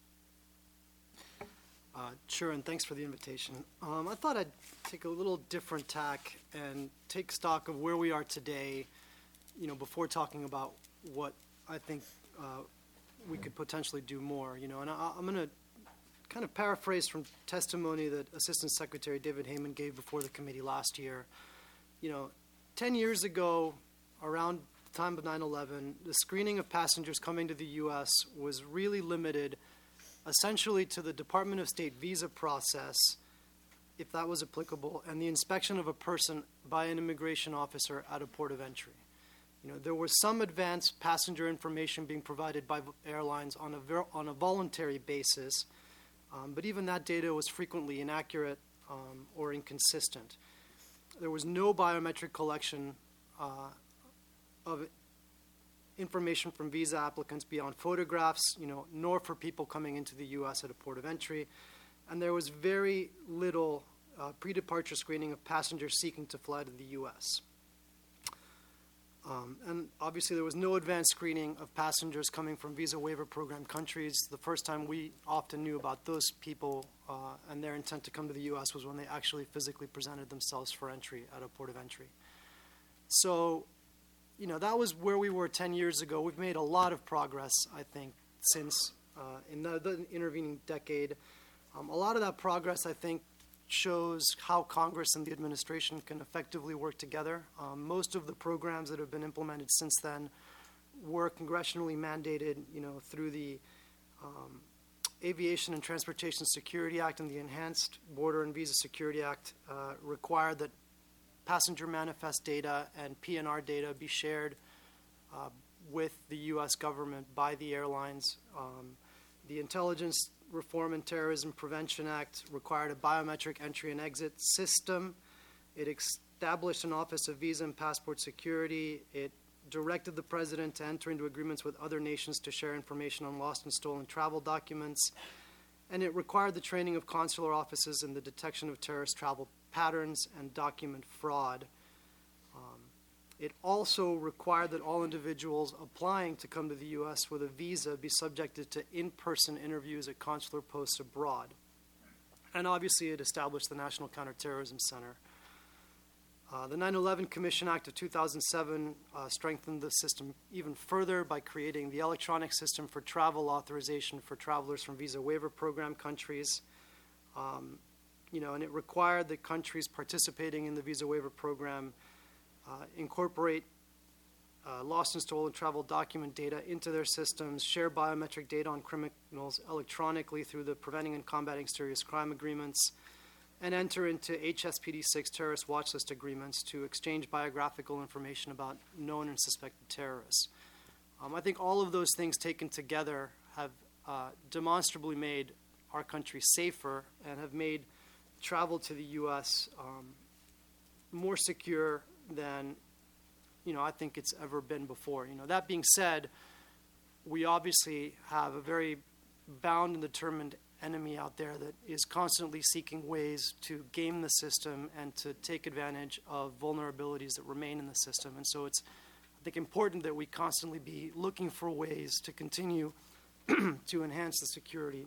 Speaker 6: Uh, sure, and thanks for the invitation. Um, I thought I'd take a little different tack and take stock of where we are today, you know, before talking about what I think uh, we could potentially do more, you know. And I, I'm going to kind of paraphrase from testimony that Assistant Secretary David Heyman gave before the committee last year. You know, ten years ago, around the time of nine eleven, the screening of passengers coming to the U S was really limited essentially to the Department of State visa process, if that was applicable, and the inspection of a person by an immigration officer at a port of entry. You know, there was some advanced passenger information being provided by airlines on a ver- on a voluntary basis, um, but even that data was frequently inaccurate um, or inconsistent. There was no biometric collection uh, of information from visa applicants beyond photographs, you know, nor for people coming into the U S at a port of entry, and there was very little uh, pre-departure screening of passengers seeking to fly to the U S. Um, and obviously there was no advanced screening of passengers coming from visa waiver program countries. The first time we often knew about those people uh, and their intent to come to the U S was when they actually physically presented themselves for entry at a port of entry. So, you know, that was where we were ten years ago. We've made a lot of progress, I think, since uh, in the, the intervening decade. Um, a lot of that progress, I think, shows how Congress and the administration can effectively work together. Um, most of the programs that have been implemented since then were congressionally mandated, you know, through the um, Aviation and Transportation Security Act and the Enhanced Border and Visa Security Act uh, required that passenger manifest data and P N R data be shared uh, with the U S government by the airlines. Um, the Intelligence Reform and Terrorism Prevention Act required a biometric entry and exit system. It established an Office of Visa and Passport Security. It directed the President to enter into agreements with other nations to share information on lost and stolen travel documents. And it required the training of consular offices in the detection of terrorist travel patterns and document fraud. Um, it also required that all individuals applying to come to the U S with a visa be subjected to in-person interviews at consular posts abroad. And obviously it established the National Counterterrorism Center. Uh, the nine eleven Commission Act of two thousand seven uh, strengthened the system even further by creating the electronic system for travel authorization for travelers from visa waiver program countries. Um, you know, and it required that countries participating in the visa waiver program uh, incorporate uh, lost and stolen travel document data into their systems, share biometric data on criminals electronically through the Preventing and Combating Serious Crime Agreements, and enter into H S P D six terrorist watch list agreements to exchange biographical information about known and suspected terrorists. Um, I think all of those things taken together have uh, demonstrably made our country safer and have made travel to the U S um, more secure than, you know, I think it's ever been before. You know, that being said, we obviously have a very bound and determined enemy out there that is constantly seeking ways to game the system and to take advantage of vulnerabilities that remain in the system. And so it's, I think, important that we constantly be looking for ways to continue to enhance the security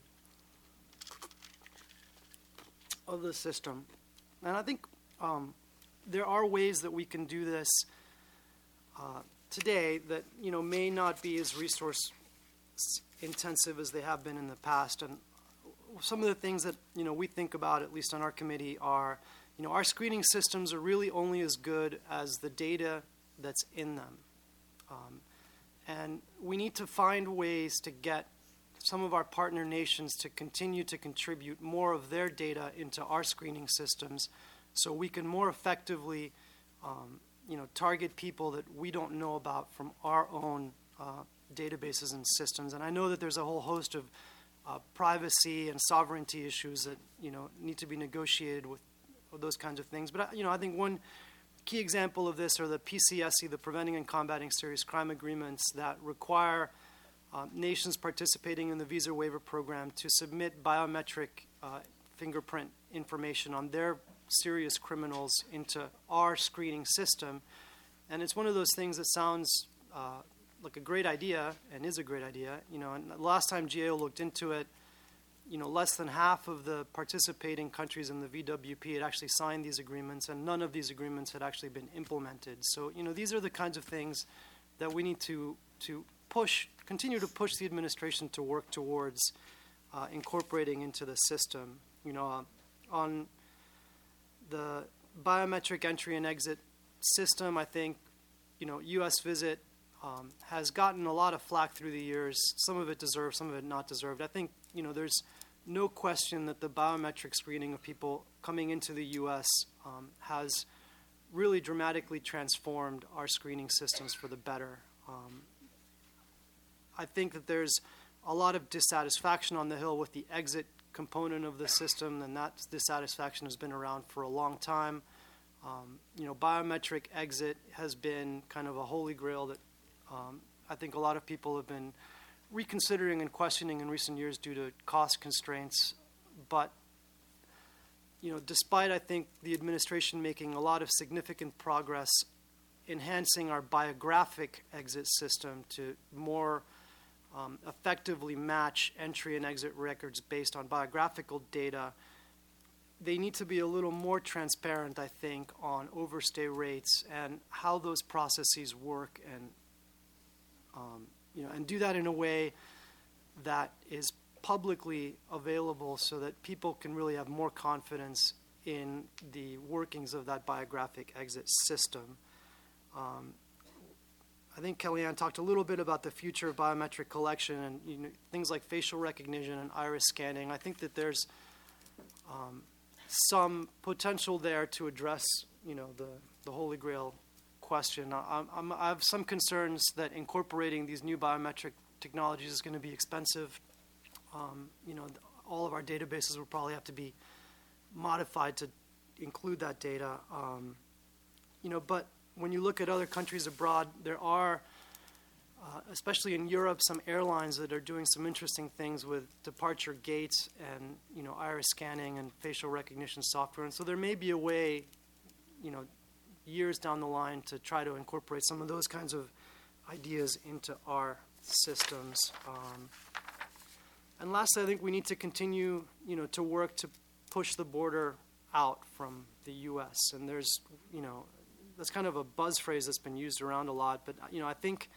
Speaker 6: of the system. And I think um, there are ways that we can do this uh, today that, you know, may not be as resource intensive as they have been in the past. And some of the things that, you know, we think about, at least on our committee, are, you know, our screening systems are really only as good as the data that's in them. Um, and we need to find ways to get some of our partner nations to continue to contribute more of their data into our screening systems so we can more effectively, um, you know, target people that we don't know about from our own uh, databases and systems. And I know that there's a whole host of Uh, privacy and sovereignty issues that, you know, need to be negotiated with, with those kinds of things. But, I, you know, I think one key example of this are the P C S C, the Preventing and Combating Serious Crime Agreements, that require uh, nations participating in the visa waiver program to submit biometric uh, fingerprint information on their serious criminals into our screening system. And it's one of those things that sounds uh, like a great idea, and is a great idea, you know, and the last time G A O looked into it, you know, less than half of the participating countries in the V W P had actually signed these agreements, and none of these agreements had actually been implemented. So, you know, these are the kinds of things that we need to, to push, continue to push the administration to work towards uh, incorporating into the system. You know, uh, on the biometric entry and exit system, I think, you know, U S Visit Um, has gotten a lot of flack through the years, some of it deserved, some of it not deserved. I think, you know, there's no question that the biometric screening of people coming into the U S um, has really dramatically transformed our screening systems for the better. Um, I think that there's a lot of dissatisfaction on the Hill with the exit component of the system, and that dissatisfaction has been around for a long time. Um, you know, biometric exit has been kind of a holy grail that Um, I think a lot of people have been reconsidering and questioning in recent years due to cost constraints. But, you know, despite, I think, the administration making a lot of significant progress enhancing our biographic exit system to more um, effectively match entry and exit records based on biographical data, they need to be a little more transparent, I think, on overstay rates and how those processes work, and Um, you know, and do that in a way that is publicly available so that people can really have more confidence in the workings of that biographic exit system. Um, I think Kellyanne talked a little bit about the future of biometric collection and, you know, things like facial recognition and iris scanning. I think that there's um, some potential there to address, you know, the, the Holy Grail question. I'm, I'm, I have some concerns that incorporating these new biometric technologies is going to be expensive. Um, you know, all of our databases will probably have to be modified to include that data. Um, you know, but when you look at other countries abroad, there are, uh, especially in Europe, some airlines that are doing some interesting things with departure gates and, you know, iris scanning and facial recognition software. And so there may be a way, you know, years down the line to try to incorporate some of those kinds of ideas into our systems. Um, and lastly, I think we need to continue, you know, to work to push the border out from the U S. And there's, you know, that's kind of a buzz phrase that's been used around a lot. But, you know, I think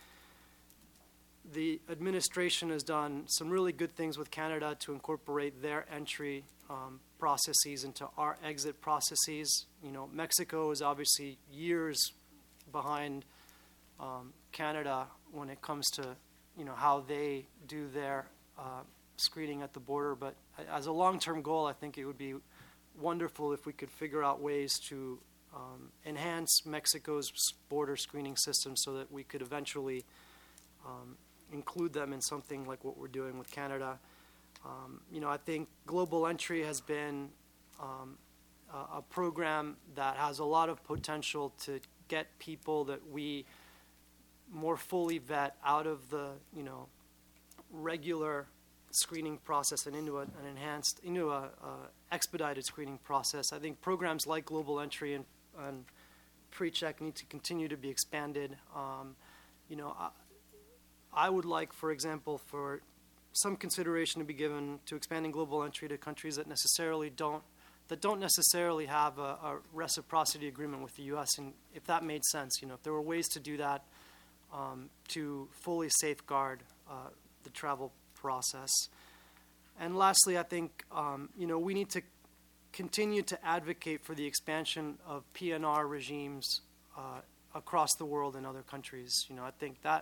Speaker 6: the administration has done some really good things with Canada to incorporate their entry um, processes into our exit processes. You know, Mexico is obviously years behind um, Canada when it comes to, you know, how they do their uh, screening at the border. But as a long-term goal, I think it would be wonderful if we could figure out ways to um, enhance Mexico's border screening system so that we could eventually um, include them in something like what we're doing with Canada. Um, you know, I think Global Entry has been um, a, a program that has a lot of potential to get people that we more fully vet out of the, you know, regular screening process and into a, an enhanced, into a, a expedited screening process. I think programs like Global Entry and, and PreCheck need to continue to be expanded. Um, you know, I, I would like, for example, for some consideration to be given to expanding Global Entry to countries that necessarily don't, that don't necessarily have a, a reciprocity agreement with the U S, and if that made sense, you know, if there were ways to do that um, to fully safeguard uh, the travel process. And lastly, I think, um, you know, we need to continue to advocate for the expansion of P N R regimes uh, across the world in other countries. You know, I think that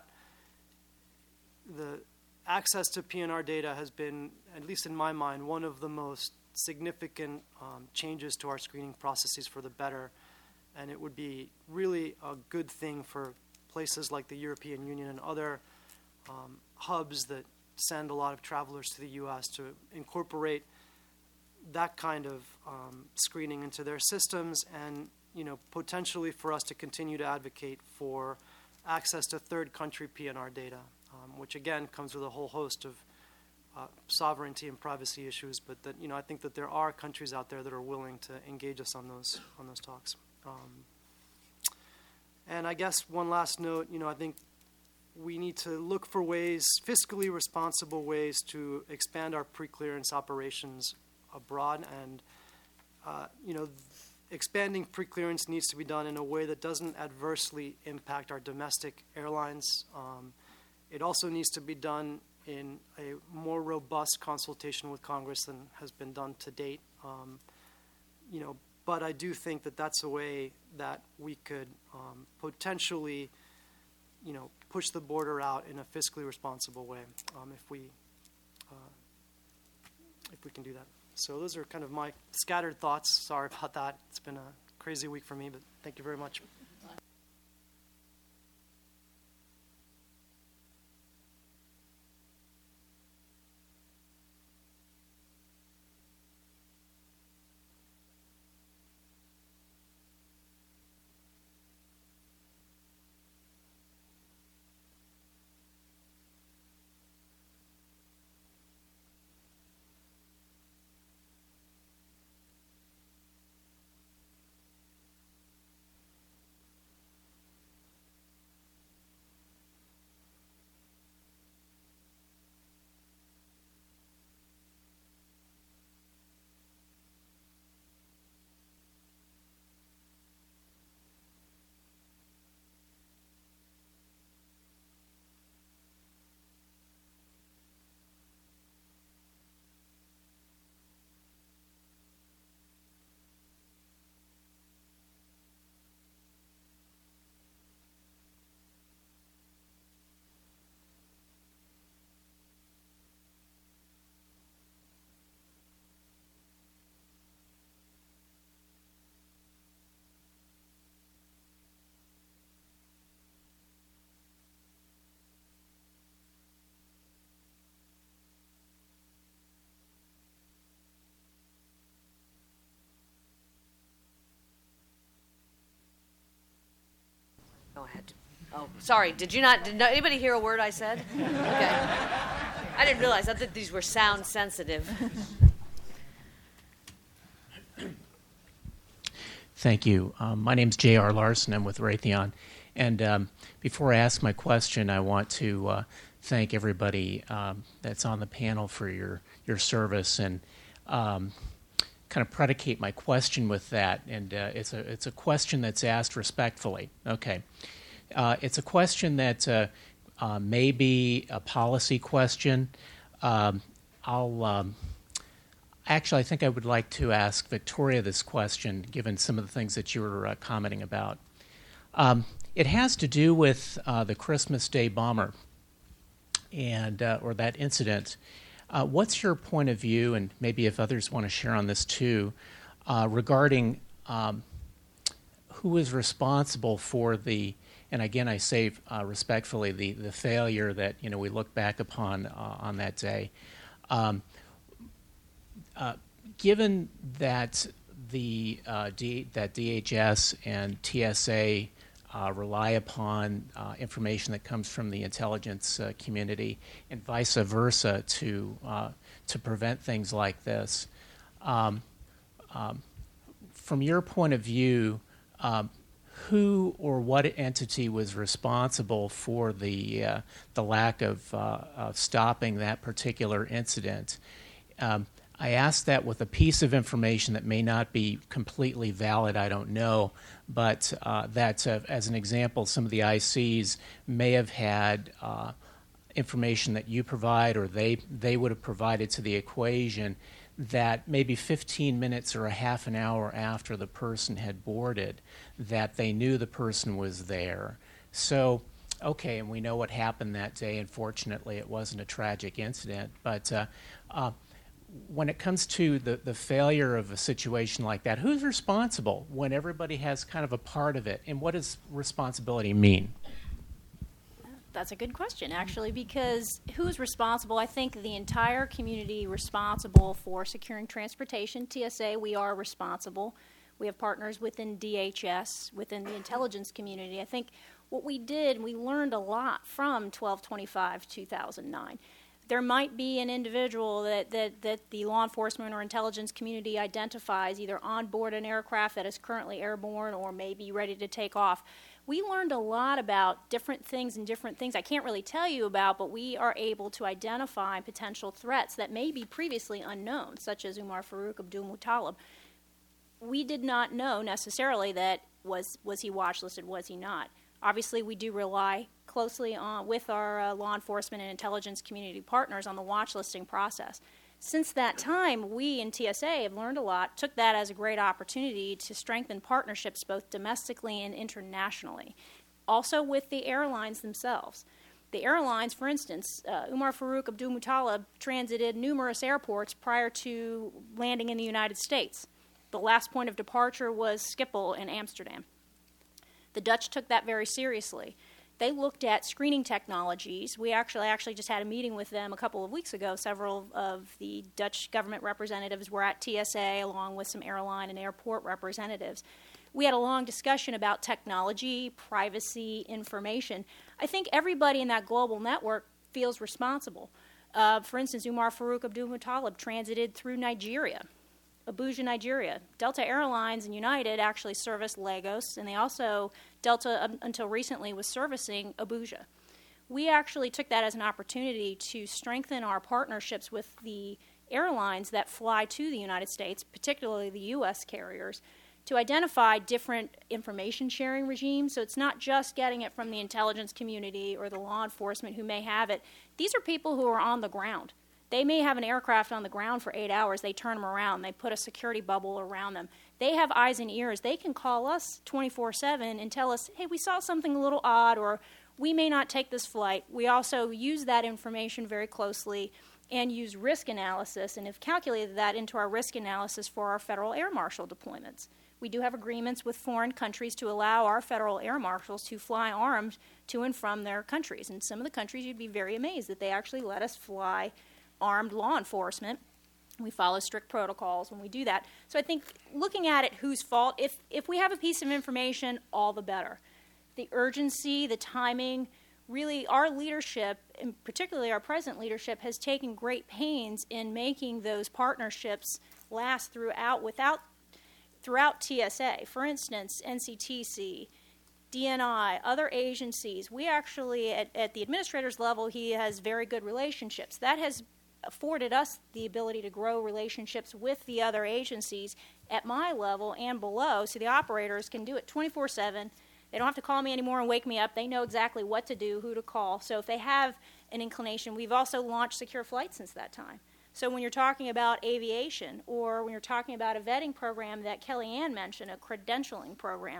Speaker 6: the access to P N R data has been, at least in my mind, one of the most significant um, changes to our screening processes for the better. And it would be really a good thing for places like the European Union and other um, hubs that send a lot of travelers to the U S to incorporate that kind of um, screening into their systems, and, you know, potentially for us to continue to advocate for access to third country P N R data, um, which again comes with a whole host of uh, sovereignty and privacy issues. But that, you know, I think that there are countries out there that are willing to engage us on those on those talks. Um, and I guess one last note, you know, I think we need to look for ways, fiscally responsible ways, to expand our pre-clearance operations abroad. And, uh, you know, expanding pre-clearance needs to be done in a way that doesn't adversely impact our domestic airlines. Um, it also needs to be done in a more robust consultation with Congress than has been done to date. Um, you know, but I do think that that's a way that we could um, potentially, you know, push the border out in a fiscally responsible way, um, if we uh, if we can do that. So those are kind of my scattered thoughts. Sorry about that. It's been a crazy week for me, but thank you very much.
Speaker 2: Go ahead. Oh, sorry. Did you not? Did no, anybody hear a word I said? Okay. I didn't realize. I thought these were sound sensitive.
Speaker 7: Thank you. Um, my name's J R Larson. I'm with Raytheon. And um, before I ask my question, I want to uh, thank everybody um, that's on the panel for your, your service, and um, kind of predicate my question with that. And uh, it's a it's a question that's asked respectfully. Okay. Uh, it's a question that uh, uh, may be a policy question. Um, I'll... Um, Actually, I think I would like to ask Victoria this question, given some of the things that you were uh, commenting about. Um, it has to do with uh, the Christmas Day bomber and uh, or that incident. Uh, what's your point of view, and maybe if others want to share on this too, uh, regarding um, who is responsible for the, and again I say uh, respectfully, the, the failure that you know we look back upon uh, on that day. Um, uh, given that the uh, D, that D H S and T S A uh, rely upon uh, information that comes from the intelligence uh, community and vice versa to uh, to prevent things like this. Um, um, from your point of view, um, who or what entity was responsible for the uh, the lack of, uh, of stopping that particular incident? Um, I ask that with a piece of information that may not be completely valid, I don't know, but uh, that, uh, as an example, some of the I Cs may have had uh, information that you provide or they, they would have provided to the equation that maybe fifteen minutes or a half an hour after the person had boarded, that they knew the person was there. So, okay, and we know what happened that day, and fortunately it wasn't a tragic incident, but uh, uh, when it comes to the, the failure of a situation like that, who's responsible when everybody has kind of a part of it? And what does responsibility mean?
Speaker 4: That's a good question, actually, because who's responsible? I think the entire community responsible for securing transportation. T S A, we are responsible. We have partners within D H S, within the intelligence community. I think what we did, we learned a lot from twelve twenty-five two thousand nine. There might be an individual that, that, that the law enforcement or intelligence community identifies either on board an aircraft that is currently airborne or may be ready to take off. We learned a lot about different things and different things I can't really tell you about, but we are able to identify potential threats that may be previously unknown, such as Umar Farouk Abdul-Muttalib. We did not know necessarily that was, was he watch listed, was he not. Obviously, we do rely closely on with our uh, law enforcement and intelligence community partners on the watch listing process. Since that time, we in T S A have learned a lot, took that as a great opportunity to strengthen partnerships both domestically and internationally, also with the airlines themselves. The airlines, for instance, uh, Umar Farouk Abdul-Muttalib transited numerous airports prior to landing in the United States. The last point of departure was Schiphol in Amsterdam. The Dutch took that very seriously. They looked at screening technologies. We actually actually just had a meeting with them a couple of weeks ago. Several of the Dutch government representatives were at T S A along with some airline and airport representatives. We had a long discussion about technology, privacy, information. I think everybody in that global network feels responsible. Uh, for instance, Umar Farouk Abdul-Muttalib transited through Nigeria. Abuja, Nigeria. Delta Airlines and United actually service Lagos, and they also, Delta um, until recently was servicing Abuja. We actually took that as an opportunity to strengthen our partnerships with the airlines that fly to the United States, particularly the U S carriers, to identify different information sharing regimes. So it's not just getting it from the intelligence community or the law enforcement who may have it. These are people who are on the ground. They may have an aircraft on the ground for eight hours. They turn them around. They put a security bubble around them. They have eyes and ears. They can call us twenty-four seven and tell us, hey, we saw something a little odd, or we may not take this flight. We also use that information very closely and use risk analysis and have calculated that into our risk analysis for our federal air marshal deployments. We do have agreements with foreign countries to allow our federal air marshals to fly armed to and from their countries. And some of the countries, you'd be very amazed that they actually let us fly armed law enforcement. We follow strict protocols when we do that. So I think looking at it, whose fault, if, if we have a piece of information, all the better. The urgency, the timing, really our leadership, and particularly our present leadership, has taken great pains in making those partnerships last throughout, without, throughout T S A. For instance, N C T C, D N I, other agencies, we actually, at, at the administrator's level, he has very good relationships. That has afforded us the ability to grow relationships with the other agencies at my level and below, so the operators can do it twenty-four seven. They don't have to call me anymore and wake me up. They know exactly what to do, who to call. So if they have an inclination, we've also launched Secure Flight since that time. So when you're talking about aviation, or when you're talking about a vetting program that Kellyanne mentioned, a credentialing program,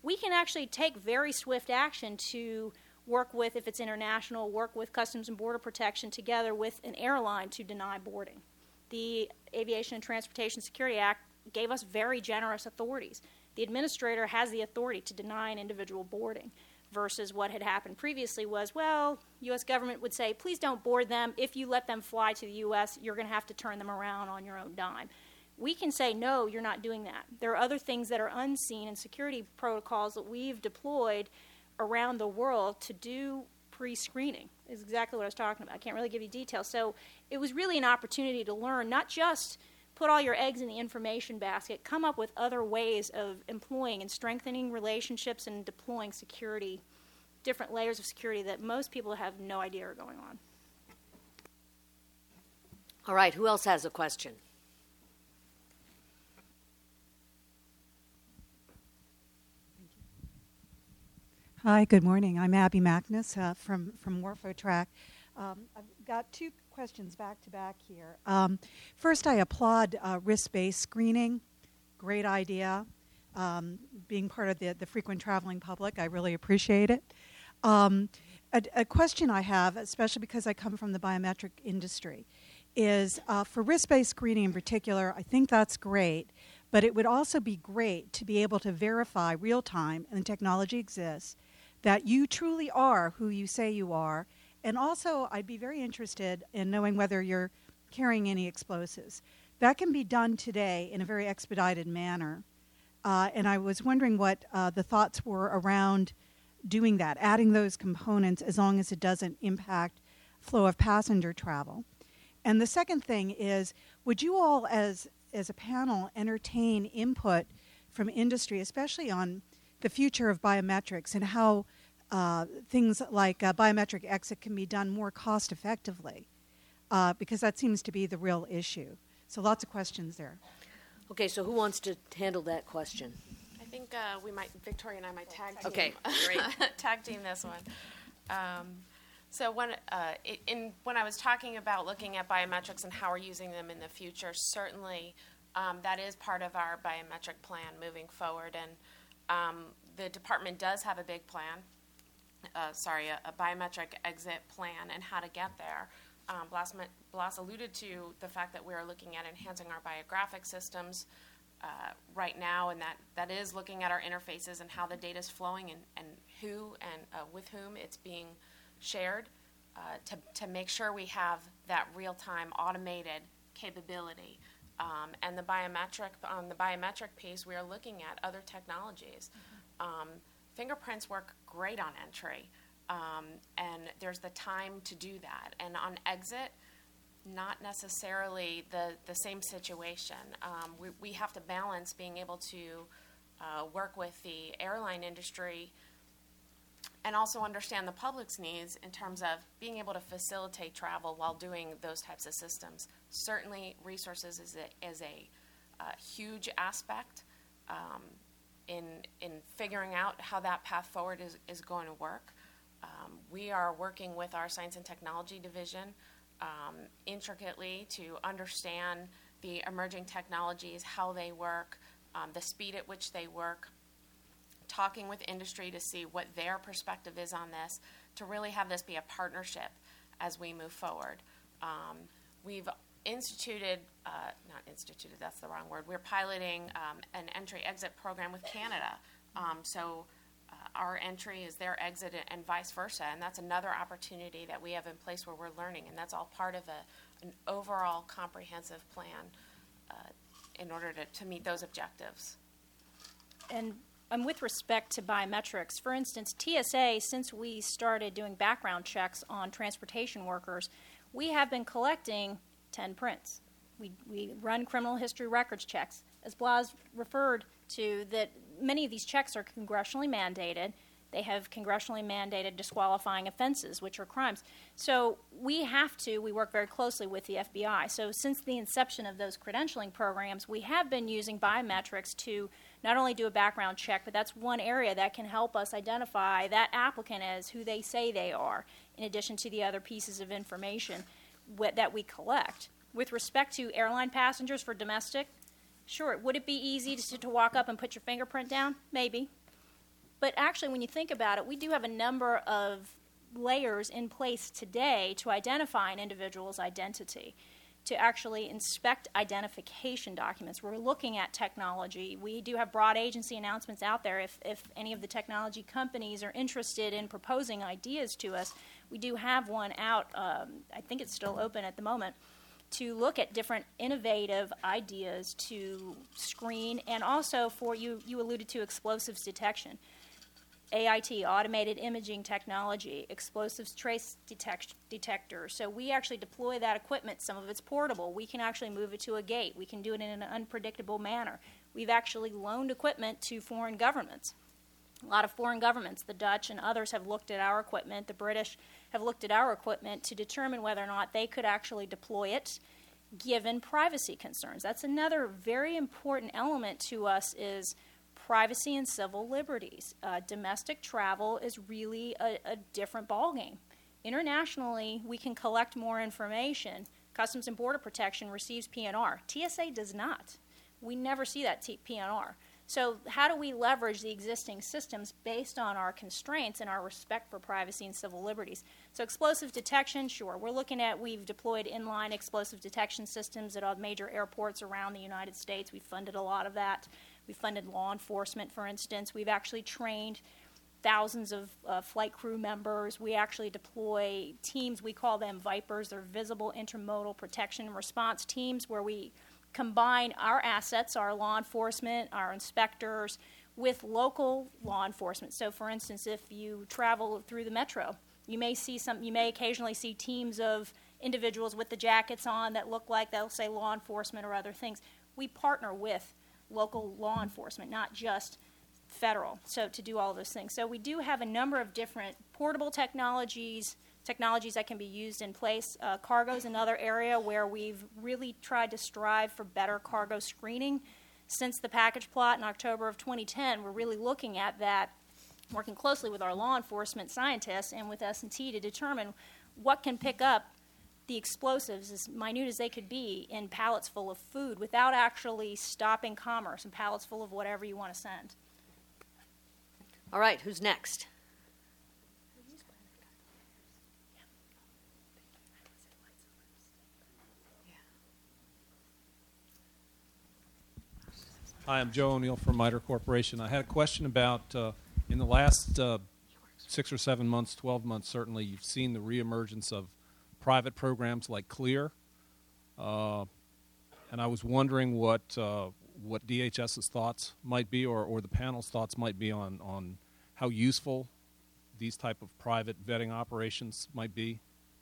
Speaker 4: we can actually take very swift action to work with, if it's international, work with Customs and Border Protection together with an airline to deny boarding. The Aviation and Transportation Security Act gave us very generous authorities. The administrator has the authority to deny an individual boarding, versus what had happened previously was, well, U S government would say, please don't board them. If you let them fly to the U S, you're going to have to turn them around on your own dime. We can say, no, you're not doing that. There are other things that are unseen in security protocols that we've deployed around the world to do pre-screening, is exactly what I was talking about. I can't really give you details. So it was really an opportunity to learn, not just put all your eggs in the information basket, come up with other ways of employing and strengthening relationships and deploying security, different layers of security that most people have no idea are going on.
Speaker 2: All right, who else has a question?
Speaker 8: Hi, good morning. I'm Abby Magnus uh, from, from Morphotrack. Um, I've got two questions back to back here. Um, first, I applaud uh, risk-based screening. Great idea. Um, being part of the, the frequent traveling public, I really appreciate it. Um, a, a question I have, especially because I come from the biometric industry, is uh, for risk-based screening in particular, I think that's great, but it would also be great to be able to verify real-time, and the technology exists, that you truly are who you say you are. And also, I'd be very interested in knowing whether you're carrying any explosives. That can be done today in a very expedited manner. Uh, and I was wondering what uh, the thoughts were around doing that, adding those components as long as it doesn't impact flow of passenger travel. And the second thing is, would you all as, as a panel entertain input from industry, especially on the future of biometrics and how uh, things like uh, biometric exit can be done more cost effectively, uh, because that seems to be the real issue. So lots of questions there.
Speaker 2: Okay, so who wants to handle that question?
Speaker 5: I think uh, we might, Victoria and I might tag team.
Speaker 2: Okay, great.
Speaker 5: Tag team this one. Um, so when, uh, it, in, when I was talking about looking at biometrics and how we're using them in the future, certainly um, that is part of our biometric plan moving forward. And um, the department does have a big plan, uh, sorry, a, a biometric exit plan and how to get there. Um, Blas, Blas alluded to the fact that we are looking at enhancing our biographic systems uh, right now, and that, that is looking at our interfaces and how the data is flowing and, and who and uh, with whom it's being shared uh, to, to make sure we have that real-time automated capability. Um, and the biometric, on the biometric piece, we are looking at other technologies. Mm-hmm. um, fingerprints work great on entry. Um, and there's the time to do that. And on exit, not necessarily the, the same situation. Um, we, we have to balance being able to uh, work with the airline industry and also understand the public's needs in terms of being able to facilitate travel while doing those types of systems. Certainly, resources is a, is a uh, huge aspect um, in, in figuring out how that path forward is, is going to work. Um, we are working with our Science and Technology Division um, intricately to understand the emerging technologies, how they work, um, the speed at which they work, talking with industry to see what their perspective is on this, to really have this be a partnership as we move forward. Um, we've instituted, uh, not instituted, that's the wrong word, we're piloting um, an entry-exit program with Canada. Um, so uh, our entry is their exit and vice versa, and that's another opportunity that we have in place where we're learning, and that's all part of a, an overall comprehensive plan uh, in order to, to meet those objectives.
Speaker 4: And um, with respect to biometrics, for instance, T S A, since we started doing background checks on transportation workers, we have been collecting ten prints. We, we run criminal history records checks. As Blas referred to, that many of these checks are congressionally mandated. They have congressionally mandated disqualifying offenses, which are crimes. So we have to, we work very closely with the F B I. So since the inception of those credentialing programs, we have been using biometrics to not only do a background check, but that's one area that can help us identify that applicant as who they say they are, in addition to the other pieces of information that we collect. With respect to airline passengers for domestic, sure, would it be easy to, to walk up and put your fingerprint down? Maybe. But actually, when you think about it, we do have a number of layers in place today to identify an individual's identity, to actually inspect identification documents. We're looking at technology. We do have broad agency announcements out there. If, if any of the technology companies are interested in proposing ideas to us, we do have one out. Um, I think it's still open at the moment, to look at different innovative ideas to screen, and also for, you, you alluded to explosives detection. A I T, automated imaging technology, explosives trace detect- detector. So we actually deploy that equipment. Some of it's portable. We can actually move it to a gate. We can do it in an unpredictable manner. We've actually loaned equipment to foreign governments. A lot of foreign governments, the Dutch and others, have looked at our equipment. The British have looked at our equipment to determine whether or not they could actually deploy it given privacy concerns. That's another very important element to us, is privacy and civil liberties. Uh, domestic travel is really a, a different ballgame. Internationally, we can collect more information. Customs and Border Protection receives P N R. T S A does not. We never see that T- P N R. So how do we leverage the existing systems based on our constraints and our respect for privacy and civil liberties? So explosive detection, sure. We're looking at, we've deployed inline explosive detection systems at all major airports around the United States. We've funded a lot of that. We funded law enforcement, for instance. We've actually trained thousands of uh, flight crew members. We actually deploy teams, we call them VIPERS. They're Visible Intermodal Protection and Response Teams, where we combine our assets, our law enforcement, our inspectors, with local law enforcement. So, for instance, if you travel through the metro, you may see some. You may occasionally see teams of individuals with the jackets on that look like they'll say law enforcement or other things. We partner with local law enforcement, not just federal, so to do all of those things. So we do have a number of different portable technologies, technologies that can be used in place. Uh, cargo is another area where we've really tried to strive for better cargo screening. Since the package plot in October of twenty ten, we're really looking at that, working closely with our law enforcement scientists and with S and T to determine what can pick up the explosives, as minute as they could be, in pallets full of food without actually stopping commerce, and pallets full of whatever you want to send.
Speaker 2: All right, who's next?
Speaker 9: Hi, I'm Joe O'Neill from MITRE Corporation. I had a question about, uh, in the last uh, six or seven months, twelve months certainly, you've seen the reemergence of private programs like CLEAR, uh, and I was wondering what uh, what DHS's thoughts might be, or, or the panel's thoughts might be on, on how useful these type of private vetting operations might be.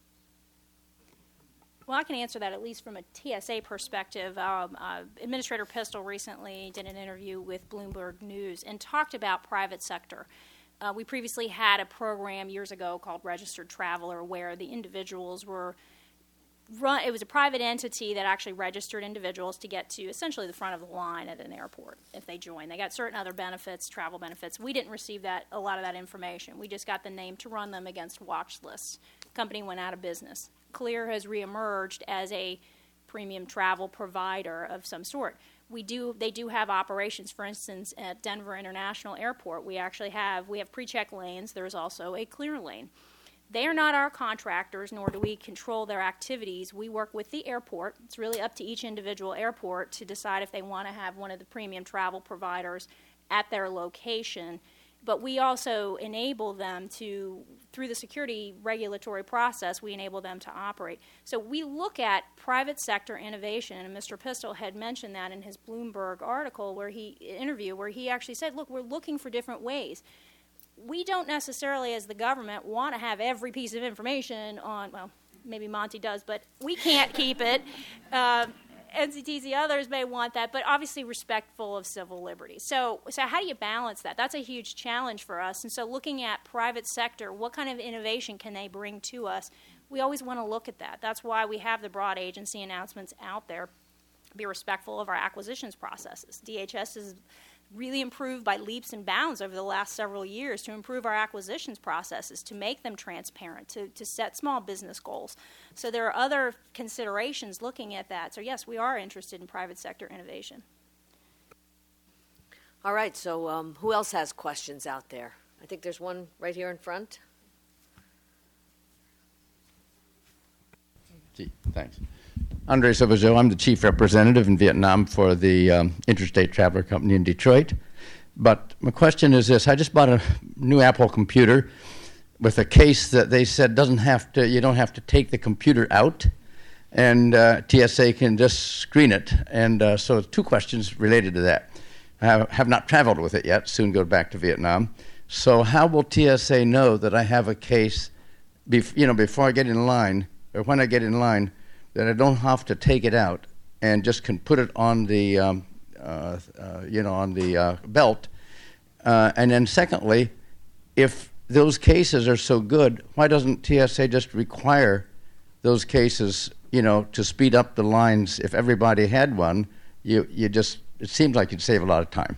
Speaker 4: Well, I can answer that at least from a T S A perspective. Um, uh, Administrator Pistol recently did an interview with Bloomberg News and talked about private sector. Uh, we previously had a program years ago called Registered Traveler, where the individuals were run. It was a private entity that actually registered individuals to get to essentially the front of the line at an airport if they joined. They got certain other benefits, travel benefits. We didn't receive that a lot of that information. We just got the name to run them against watch lists. Company went out of business. CLEAR has reemerged as a premium travel provider of some sort. We do. They do have operations. For instance, at Denver International Airport, we actually have we have pre-check lanes. There's also a CLEAR lane. They are not our contractors, nor do we control their activities. We work with the airport. It's really up to each individual airport to decide if they want to have one of the premium travel providers at their location. But we also enable them to, through the security regulatory process, we enable them to operate. So we look at private sector innovation, and Mister Pistol had mentioned that in his Bloomberg article, where he interview, where he actually said, look, we're looking for different ways. We don't necessarily, as the government, want to have every piece of information on, well, maybe Monty does, but we can't keep it. Uh, N C T C, others may want that, but obviously respectful of civil liberties. So, so how do you balance that? That's a huge challenge for us. And so looking at private sector, what kind of innovation can they bring to us? We always want to look at that. That's why we have the broad agency announcements out there. Be respectful of our acquisitions processes. D H S is really improved by leaps and bounds over the last several years to improve our acquisitions processes, to make them transparent, to, to set small business goals. So there are other considerations looking at that. So yes, we are interested in private sector innovation.
Speaker 2: All right, so um, who else has questions out there? I think there's one right here in front.
Speaker 10: Gee, thanks. Andre Sauvageau, I'm the chief representative in Vietnam for the um, Interstate Traveler Company in Detroit. But my question is this: I just bought a new Apple computer with a case that they said doesn't have to, you don't have to take the computer out, and uh, T S A can just screen it. And uh, so two questions related to that. I have, have not traveled with it yet, soon go back to Vietnam. So how will T S A know that I have a case, bef- you know, before I get in line, or when I get in line, that I don't have to take it out and just can put it on the, um, uh, uh, you know, on the uh, belt? Uh, and then secondly, if those cases are so good, why doesn't T S A just require those cases, you know, to speed up the lines? If everybody had one, you, you just, it seems like you'd save a lot of time.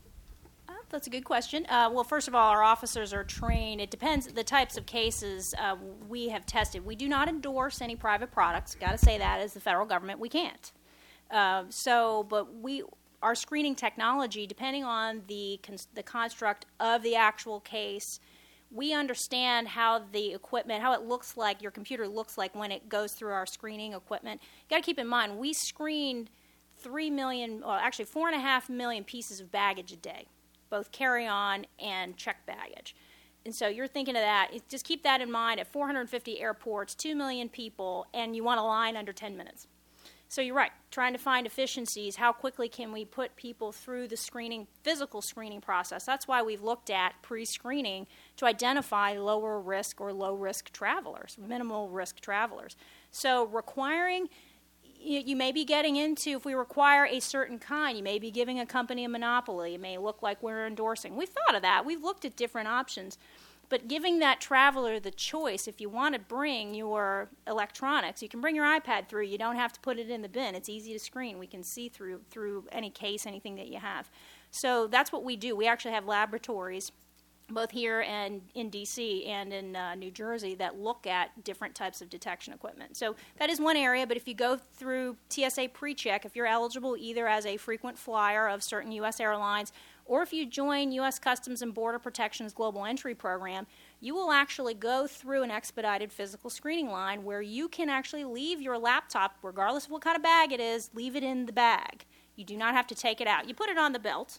Speaker 4: Uh, That's a good question. Uh, well, first of all, our officers are trained. It depends the types of cases uh, we have tested. We do not endorse any private products. Got to say that as the federal government, we can't. Uh, so, but we, our screening technology, depending on the cons- the construct of the actual case, we understand how the equipment, how it looks like, your computer looks like when it goes through our screening equipment. You got to keep in mind, we screened three million, well, actually four and a half million pieces of baggage a day, both carry-on and checked baggage. And so you're thinking of that. It, just keep that in mind. At four hundred fifty airports, two million people, and you want a line under ten minutes. So you're right, trying to find efficiencies. How quickly can we put people through the screening, physical screening process? That's why we've looked at pre-screening to identify lower risk or low risk travelers, minimal risk travelers. So requiring, you, you may be getting into, if we require a certain kind, you may be giving a company a monopoly. It may look like we're endorsing. We've thought of that. We've looked at different options. But giving that traveler the choice, if you want to bring your electronics, you can bring your iPad through. You don't have to put it in the bin. It's easy to screen. We can see through through any case, anything that you have. So that's what we do. We actually have laboratories, both here and in D C and in uh, New Jersey, that look at different types of detection equipment. So that is one area, but if you go through T S A PreCheck, if you're eligible either as a frequent flyer of certain U S airlines, or if you join U S Customs and Border Protection's Global Entry Program, you will actually go through an expedited physical screening line where you can actually leave your laptop, regardless of what kind of bag it is, leave it in the bag. You do not have to take it out. You put it on the belt.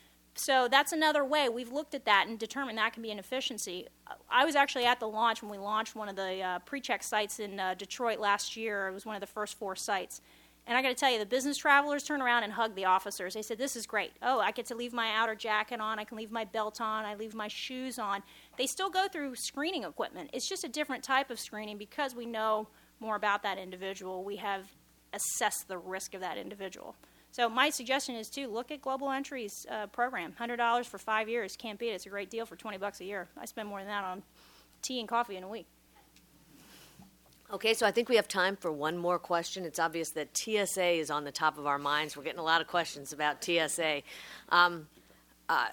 Speaker 4: So that's another way. We've looked at that and determined that can be an efficiency. I was actually at the launch when we launched one of the uh, PreCheck sites in uh, Detroit last year. It was one of the first four sites. And I got to tell you, the business travelers turned around and hugged the officers. They said, this is great. Oh, I get to leave my outer jacket on. I can leave my belt on. I leave my shoes on. They still go through screening equipment. It's just a different type of screening because we know more about that individual. We have assessed the risk of that individual. So my suggestion is, too, look at Global Entry's uh, program. one hundred dollars for five years. Can't beat it. It's a great deal for twenty bucks a year. I spend more than that on tea and coffee in a week.
Speaker 2: Okay, so I think we have time for one more question. It's obvious that T S A is on the top of our minds. We're getting a lot of questions about T S A. Um, uh,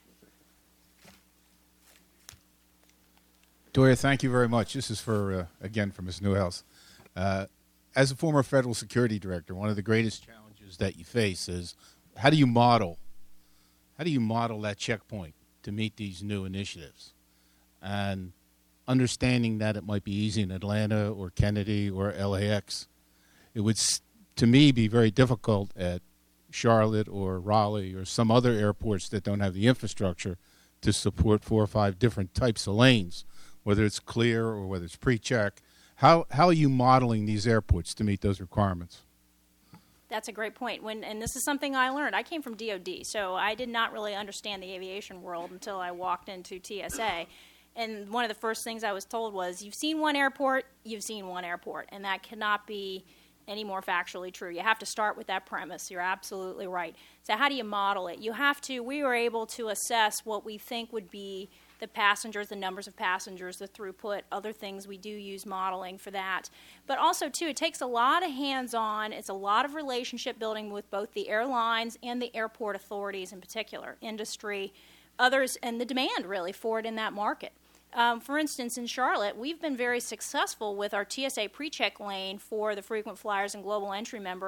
Speaker 11: Doria, thank you very much. This is for, uh, again, for Miz Newhouse. Uh, as a former federal security director, one of the greatest challenges that you face is how do you model, how do you model that checkpoint to meet these new initiatives? And understanding that it might be easy in Atlanta or Kennedy or L A X, it would, to me, be very difficult at Charlotte or Raleigh or some other airports that don't have the infrastructure to support four or five different types of lanes, whether it's clear or whether it's pre-check. How, how are you modeling these airports to meet those requirements?
Speaker 4: That's a great point. When, and this is something I learned. I came from D O D, so I did not really understand the aviation world until I walked into T S A. And one of the first things I was told was, you've seen one airport, you've seen one airport. And that cannot be any more factually true. You have to start with that premise. You're absolutely right. So how do you model it? You have to, we were able to assess what we think would be the passengers, the numbers of passengers, the throughput, other things. We do use modeling for that. But also, too, it takes a lot of hands-on. It's a lot of relationship building with both the airlines and the airport authorities in particular, industry, others, and the demand, really, for it in that market. Um, for instance, in Charlotte, we've been very successful with our T S A PreCheck lane for the frequent flyers and Global Entry members.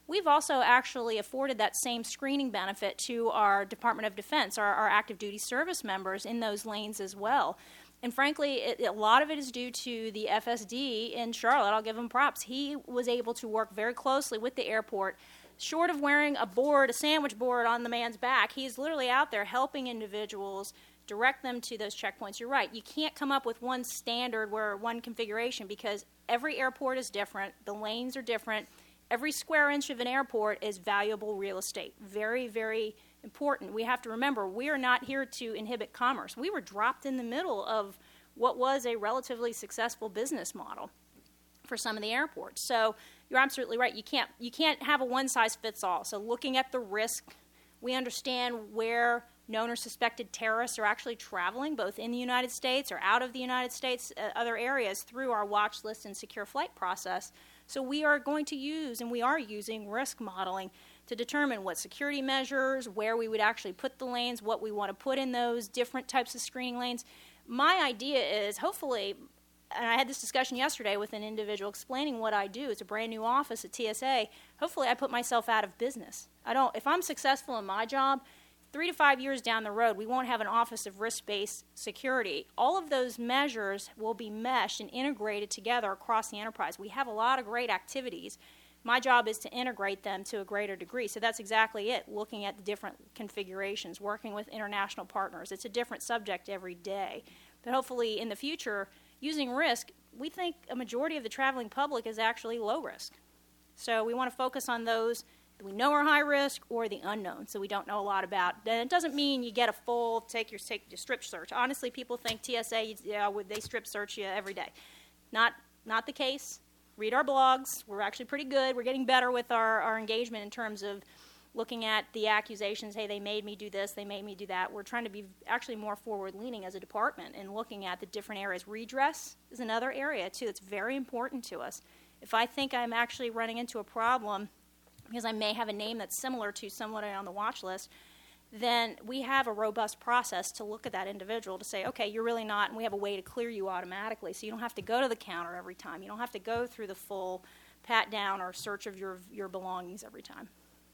Speaker 4: we've also actually afforded that same screening benefit to our Department of Defense, our, our active duty service members in those lanes as well. And frankly, it, a lot of it is due to the F S D in Charlotte. I'll give him props. He was able to work very closely with the airport. Short of wearing a board, a sandwich board on the man's back, he's literally out there helping individuals direct them to those checkpoints. You're right. You can't come up with one standard where one configuration, because every airport is different. The lanes are different. Every square inch of an airport is valuable real estate. Very, very important. We have to remember, we are not here to inhibit commerce. We were dropped in the middle of what was a relatively successful business model for some of the airports. So you're absolutely right. You can't you can't have a one-size-fits-all. So looking at the risk, we understand where known or suspected terrorists are actually traveling, both in the United States or out of the United States, uh, other areas, through our watch list and secure flight process. So we are going to use, and we are using, risk modeling to determine what security measures, where we would actually put the lanes, what we want to put in those different types of screening lanes. My idea is, hopefully, and I had this discussion yesterday with an individual explaining what I do. It's a brand new office at T S A. Hopefully I put myself out of business. I don't, if I'm successful in my job, three to five years down the road, we won't have an office of risk-based security. All of those measures will be meshed and integrated together across the enterprise. We have a lot of great activities. My job is to integrate them to a greater degree. So that's exactly it, looking at the different configurations, working with international partners. It's a different subject every day. But hopefully in the future, using risk, we think a majority of the traveling public is actually low risk. So we want to focus on those that we know are high risk or the unknown, so we don't know a lot about. And it doesn't mean you get a full, take your, take your strip search. Honestly, people think T S A, yeah, they strip search you every day. Not, not the case. Read our blogs. We're actually pretty good. We're getting better with our, our engagement in terms of looking at the accusations, hey, they made me do this, they made me do that. We're trying to be actually more forward-leaning as a department and looking at the different areas. Redress is another area, too, that's very important to us. If I think I'm actually running into a problem because I may have a name that's similar to someone on the watch list, then we have a robust process to look at that individual to say, okay, you're really not, and we have a way to clear you automatically, so you don't have to go to the counter every time. You don't have to go through the full pat-down or search of your, your belongings every time.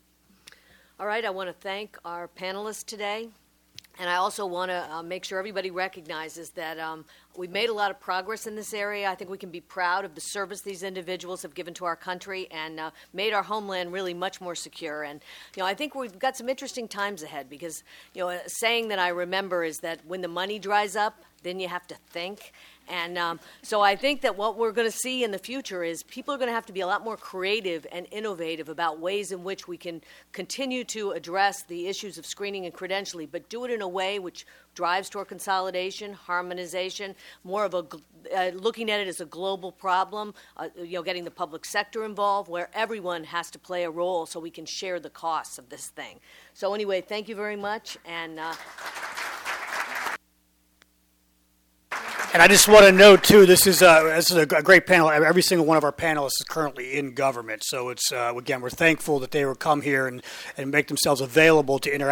Speaker 2: All right, I want to thank our panelists today, and I also want to uh, make sure everybody recognizes that um, we've made a lot of progress in this area. I think we can be proud of the service these individuals have given to our country and uh, made our homeland really much more secure. And, you know, I think we've got some interesting times ahead because, you know, a saying that I remember is that when the money dries up, then you have to think. And um, so I think that what we're going to see in the future is people are going to have to be a lot more creative and innovative about ways in which we can continue to address the issues of screening and credentialing, but do it in a way which drives toward consolidation, harmonization, more of a uh, looking at it as a global problem, uh, you know, getting the public sector involved, where everyone has to play a role so we can share the costs of this thing. So anyway, thank you very much, and. Uh,
Speaker 1: And I just want to note, too, this is, uh, this is a great panel. Every single one of our panelists is currently in government. So, it's uh, again, we're thankful that they would come here and, and make themselves available to interact